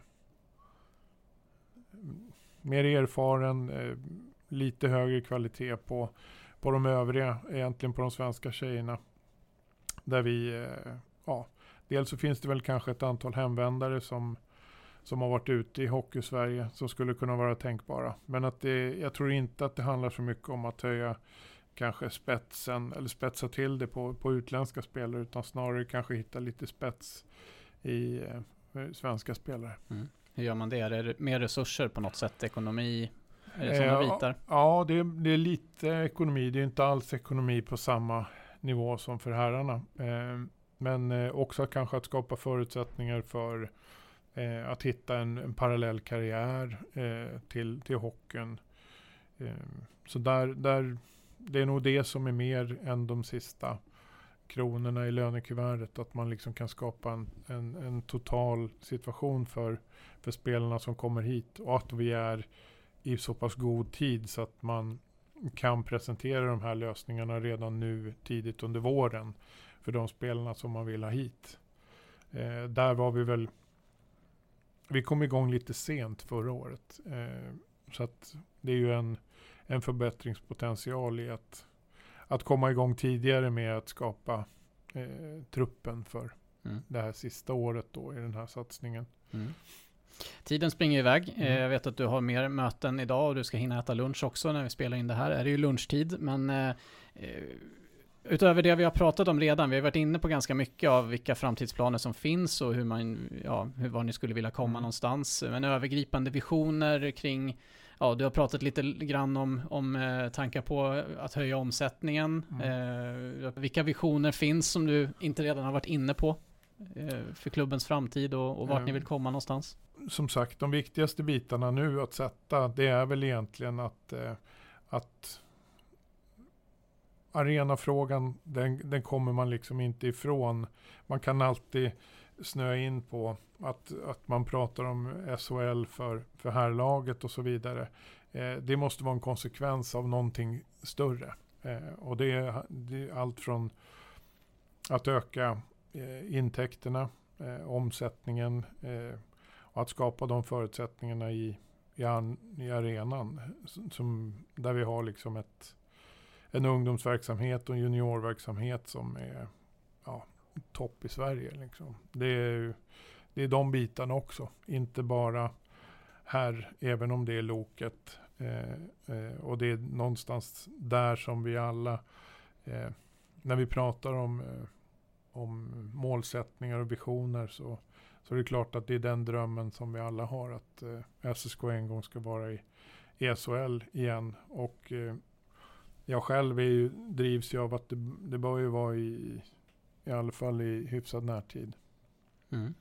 mer erfaren, eh, lite högre kvalitet på, på de övriga, egentligen på de svenska tjejerna. Där vi, eh, ja, dels så finns det väl kanske ett antal hemvändare som, som har varit ute i hockey-Sverige som skulle kunna vara tänkbara. Men att det, jag tror inte att det handlar så mycket om att höja kanske spetsen eller spetsa till det på, på utländska spelare, utan snarare kanske hitta lite spets i eh, svenska spelare. Mm. Hur gör man det? Är det mer resurser på något sätt? Ekonomi? Är det sådana eh, bitar? Ja, det är, det är lite ekonomi. Det är inte alls ekonomi på samma nivå som för herrarna. Eh, Men eh, också kanske att skapa förutsättningar för eh, att hitta en, en parallell karriär eh, till, till hockeyn. Eh, så där, där, det är nog det som är mer än de sista kronorna i lönekuvertet. Att man liksom kan skapa en, en, en total situation för, för spelarna som kommer hit. Och att vi är i så pass god tid så att man kan presentera de här lösningarna redan nu tidigt under våren för de spelarna som man vill ha hit. Eh, där var vi väl, vi kom igång lite sent förra året. Eh, så att det är ju en, en förbättringspotential i att, att komma igång tidigare med att skapa eh, truppen för mm. det här sista året då i den här satsningen. Mm. Tiden springer iväg. Mm. Jag vet att du har mer möten idag och du ska hinna äta lunch också när vi spelar in det här. Är det ju lunchtid, men eh, utöver det vi har pratat om redan, vi har varit inne på ganska mycket av vilka framtidsplaner som finns och hur man, ja, hur var ni skulle vilja komma mm. någonstans. Men övergripande visioner kring, ja, du har pratat lite grann om, om eh, tankar på att höja omsättningen. Mm. Eh, vilka visioner finns som du inte redan har varit inne på? eh, för klubbens framtid och, och vart mm. ni vill komma någonstans? Som sagt, de viktigaste bitarna nu att sätta, det är väl egentligen att, eh, att arenafrågan, den, den kommer man liksom inte ifrån. Man kan alltid snöa in på att, att man pratar om S H L för, för herrlaget och så vidare. Eh, det måste vara en konsekvens av någonting större. Eh, och det är, det är allt från att öka eh, intäkterna, eh, omsättningen eh, och att skapa de förutsättningarna i, i, an, i arenan som, där vi har liksom ett, en ungdomsverksamhet och en juniorverksamhet som är ja, topp i Sverige. Liksom. Det är, det är de bitarna också, inte bara här, även om det är loket. Eh, eh, och det är någonstans där som vi alla, eh, när vi pratar om, eh, om målsättningar och visioner så, så är det klart att det är den drömmen som vi alla har, att eh, S S K en gång ska vara i S H L igen. Och eh, jag själv är ju, drivs ju av att det, det bör ju vara i, i alla fall i hyfsad närtid. Mm.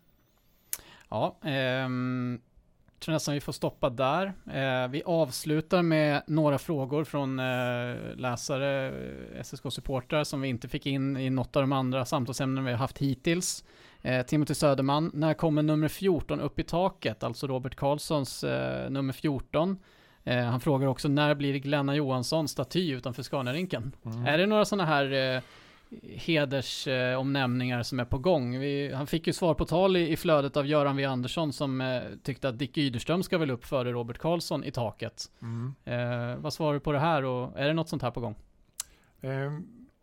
Ja, ehm. Jag tror nästan vi får stoppa där. Eh, vi avslutar med några frågor från eh, läsare, S S K-supportrar som vi inte fick in i något av de andra samtalsämnen vi har haft hittills. Eh, Timothy Söderman, när kommer nummer fjorton upp i taket? Alltså Robert Karlssons eh, nummer fjorton. Eh, han frågar också, när blir Glenna Johansson staty utanför Scanarinken? Mm. Är det några sådana här eh, hedersomnämningar eh, som är på gång? Vi, han fick ju svar på tal i, i flödet av Göran W. Andersson som eh, tyckte att Dick Yderström ska väl upp före Robert Karlsson i taket. Mm. Eh, vad svarar du på det här och är det något sånt här på gång? Eh,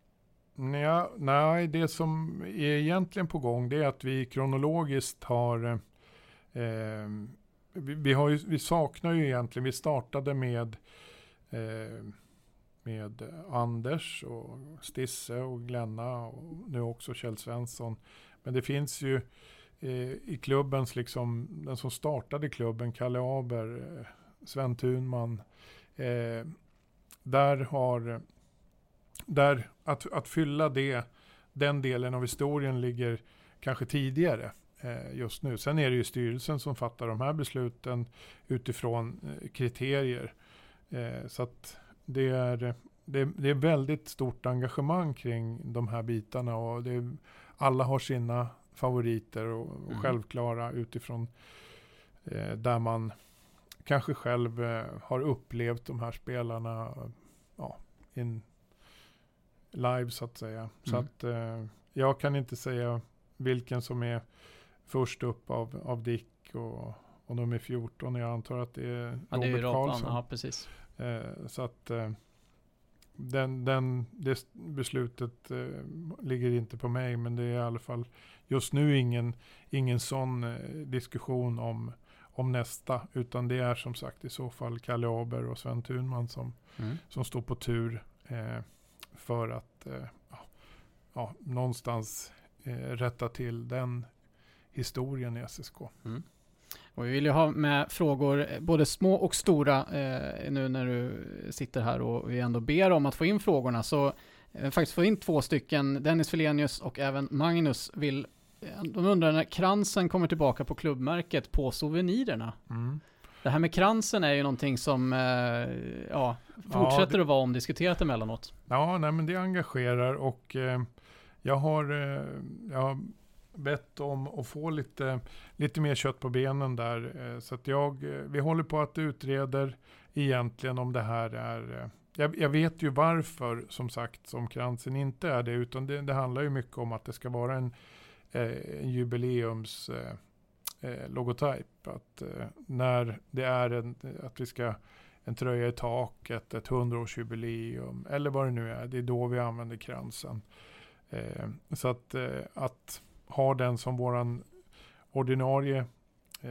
nej, nej, det som är egentligen på gång det är att vi kronologiskt har eh, vi, vi, har ju, vi saknar ju egentligen, vi startade med eh, med Anders och Stisse och Glenna och nu också Kjell Svensson. Men det finns ju eh, i klubbens, liksom, den som startade klubben, Kalle Aber, eh, Sven Thunman, eh, där har, där att, att fylla det, den delen av historien ligger kanske tidigare eh, just nu. Sen är det ju styrelsen som fattar de här besluten utifrån eh, kriterier. Eh, så att Det är, det, är, det är väldigt stort engagemang kring de här bitarna och det är, alla har sina favoriter och, och mm. självklara utifrån eh, där man kanske själv eh, har upplevt de här spelarna ja, in live så att säga. Mm. Så att eh, jag kan inte säga vilken som är först upp av, av Dick och, och nummer fjorton. Jag antar att det är ja, Robert det är Karlsson. Ja, precis. Eh, så att eh, den, den, det beslutet eh, ligger inte på mig, men det är i alla fall just nu ingen, ingen sån eh, diskussion om, om nästa, utan det är som sagt i så fall Kalle Aber och Sven Thunman som, mm. som står på tur eh, för att eh, ja, ja, någonstans eh, rätta till den historien i S S K. Mm. Och vi vill ju ha med frågor, både små och stora, eh, nu när du sitter här och vi ändå ber om att få in frågorna. Så eh, faktiskt få in två stycken. Dennis Felenius och även Magnus vill, eh, de undrar när kransen kommer tillbaka på klubbmärket på souvenirerna. Mm. Det här med kransen är ju någonting som eh, ja, fortsätter ja, det, att vara omdiskuterat emellanåt. Ja, nej, men det engagerar och eh, jag har... Eh, jag har bett om att få lite, lite mer kött på benen där. Så att jag, vi håller på att utreder egentligen om det här är... Jag, jag vet ju varför, som sagt, som kransen inte är det. Utan det, det handlar ju mycket om att det ska vara en, en jubileums eh, logotyp. Att eh, när det är en, att vi ska en tröja i taket, ett hundraårsjubileum eller vad det nu är. Det är då vi använder kransen. Eh, så att, eh, att ha den som våran ordinarie eh,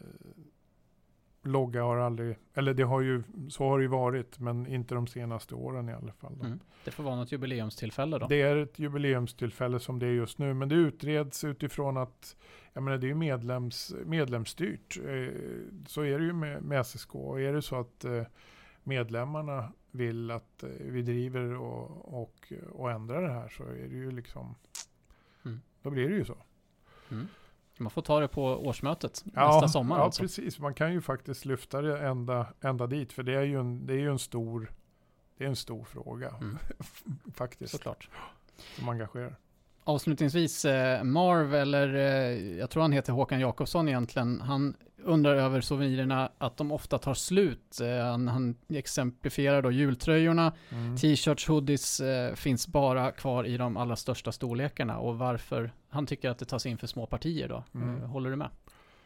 logga har aldrig, eller det har ju, så har det ju varit, men inte de senaste åren i alla fall. Mm. Det får vara något jubileumstillfälle då? Det är ett jubileumstillfälle som det är just nu, men det utreds utifrån att, jag menar det är ju medlems, medlemsstyrt. Eh, så är det ju med, med S S K. Och är det så att eh, medlemmarna vill att eh, vi driver och, och, och ändrar det här, så är det ju liksom, mm. då blir det ju så. Mm. Man får ta det på årsmötet ja, nästa sommar. Ja, alltså. precis. Man kan ju faktiskt lyfta det ända, ända dit. För det är ju en, det är ju en stor det är en stor fråga. Mm. faktiskt. Såklart. Som engagerar. Avslutningsvis, eh, Marv, eller eh, jag tror han heter Håkan Jakobsson egentligen, han undrar över souvenirerna att de ofta tar slut. Eh, han, han exemplifierar då jultröjorna, mm. t-shirts, hoodies eh, finns bara kvar i de allra största storlekarna, och varför han tycker att det tas in för små partier då. Mm. Eh, håller du med?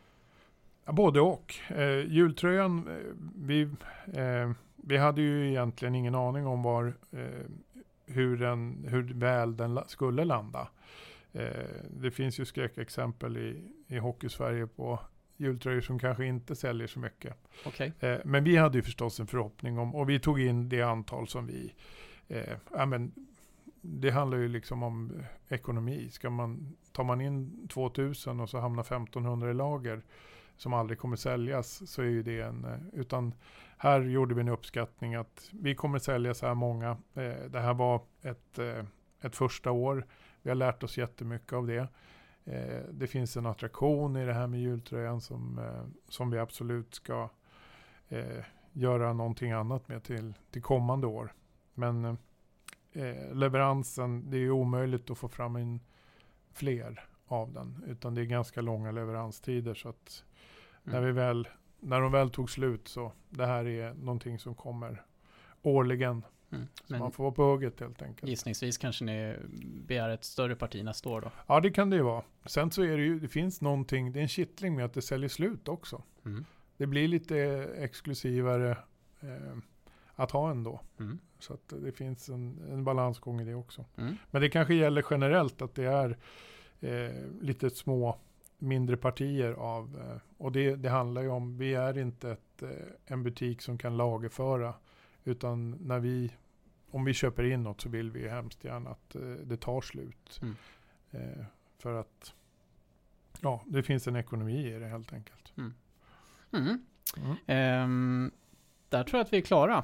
Ja, både och. Eh, jultröjan, eh, vi, eh, vi hade ju egentligen ingen aning om var eh, hur, den, hur väl den la- skulle landa. Eh, det finns ju skräckexempel i, i Hockey-Sverige på jultröjor som kanske inte säljer så mycket. Okay. Eh, men vi hade ju förstås en förhoppning om, och vi tog in det antal som vi, eh, ja men det handlar ju liksom om ekonomi. Ska man, tar man in tvåtusen och så hamnar femtonhundra i lager som aldrig kommer säljas, så är ju det en, utan här gjorde vi en uppskattning att vi kommer sälja så här många. Eh, det här var ett, eh, ett första år. Vi har lärt oss jättemycket av det. Eh, det finns en attraktion i det här med jultröjan som, eh, som vi absolut ska eh, göra någonting annat med till, till kommande år. Men eh, leveransen, det är ju omöjligt att få fram in fler av den, utan det är ganska långa leveranstider, så att mm. när vi väl när de väl tog slut, så det här är någonting som kommer årligen. Mm. Så man får vara på hugget helt enkelt. Gissningsvis kanske ni begär ett större parti nästa år då? Ja, det kan det ju vara. Sen så är det ju, det finns någonting, det är en kittling med att det säljer slut också. Mm. Det blir lite exklusivare eh, att ha ändå. Mm. Så att det finns en, en balansgång i det också. Mm. Men det kanske gäller generellt att det är eh, lite små mindre partier av, eh, och det, det handlar ju om, vi är inte ett, eh, en butik som kan lagerföra, utan när vi, om vi köper in något, så vill vi hemskt gärna att eh, det tar slut. Mm. Eh, för att ja, det finns en ekonomi i det helt enkelt. Mm. Mm. Mm. Ehm, där tror jag att vi är klara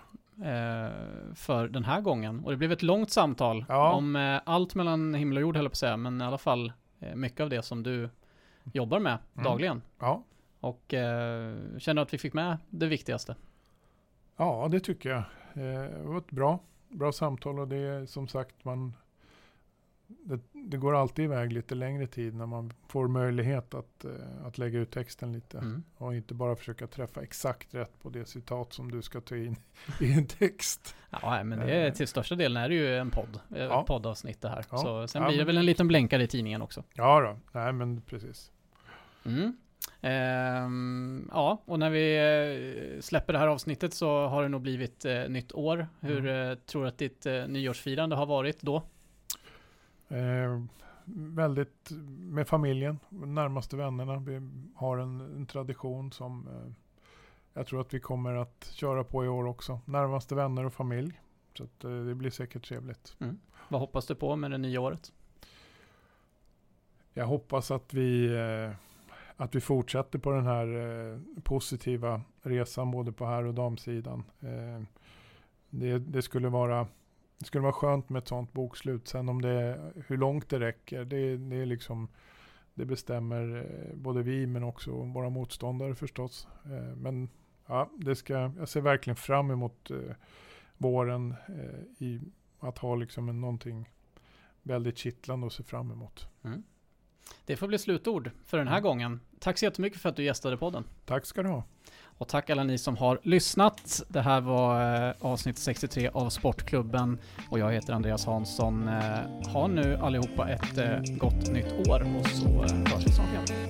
eh, för den här gången. Och det blev ett långt samtal ja. om eh, allt mellan himmel och jord, höll jag på att säga, men i alla fall eh, mycket av det som du jobbar med mm. dagligen. Ja. Och eh, känner att vi fick med det viktigaste. Ja, det tycker jag. Eh, det var ett bra, bra samtal, och det är som sagt, man det, det går alltid iväg lite längre tid när man får möjlighet att, eh, att lägga ut texten lite mm. och inte bara försöka träffa exakt rätt på det citat som du ska ta in i en text. Ja, men det är, till största delen är det ju en podd, ja. poddavsnitt det här. Ja. Så sen ja, blir det väl en liten blänkare i tidningen också. Ja då, nej men precis. Mm. Ehm, ja, och när vi eh, släpper det här avsnittet så har det nog blivit eh, nytt år. Hur mm. eh, tror du att ditt eh, nyårsfirande har varit då? Eh, väldigt med familjen, närmaste vännerna. Vi har en, en tradition som eh, jag tror att vi kommer att köra på i år också. Närmaste vänner och familj. Så att, eh, det blir säkert trevligt. Mm. Vad hoppas du på med det nya året? Jag hoppas att vi eh, att vi fortsätter på den här eh, positiva resan både på här- och damsidan. Eh, det, det skulle vara det skulle vara skönt med ett sånt bokslut. Sen om det hur långt det räcker, det, det är liksom det bestämmer eh, både vi men också våra motståndare förstås. Eh, men ja, det ska jag ser verkligen fram emot eh, våren eh, i att ha liksom en, någonting väldigt kittlande att se fram emot. Mm. Det får bli slutord för den här mm. gången. Tack så jättemycket för att du gästade podden. Tack ska du ha. Och tack alla ni som har lyssnat. Det här var eh, avsnitt sextiotre av Sportklubben och jag heter Andreas Hansson. Eh, ha nu allihopa ett eh, gott nytt år och så eh, hörs vi snart igen.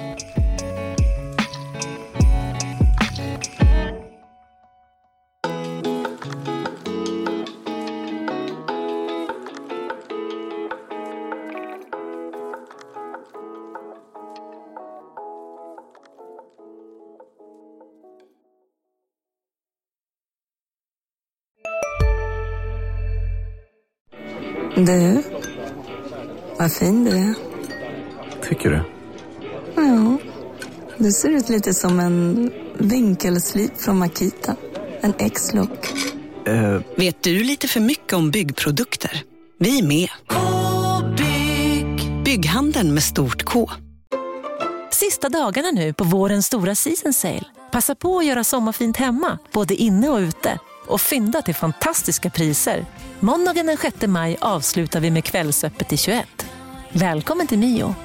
Du, vad fin du är. Tycker du? Ja, du ser ut lite som en vinkelslip från Makita. En X-look. Uh. Vet du lite för mycket om byggprodukter? Vi är med. K-bygg. Bygg Detaljhandeln med stort K. Sista dagarna nu på vårens stora season sale. Passa på att göra sommarfint hemma, både inne och ute. Och fynda till fantastiska priser. Måndagen den sjätte maj avslutar vi med Kvällsöppet i tjugoett. Välkommen till Mio.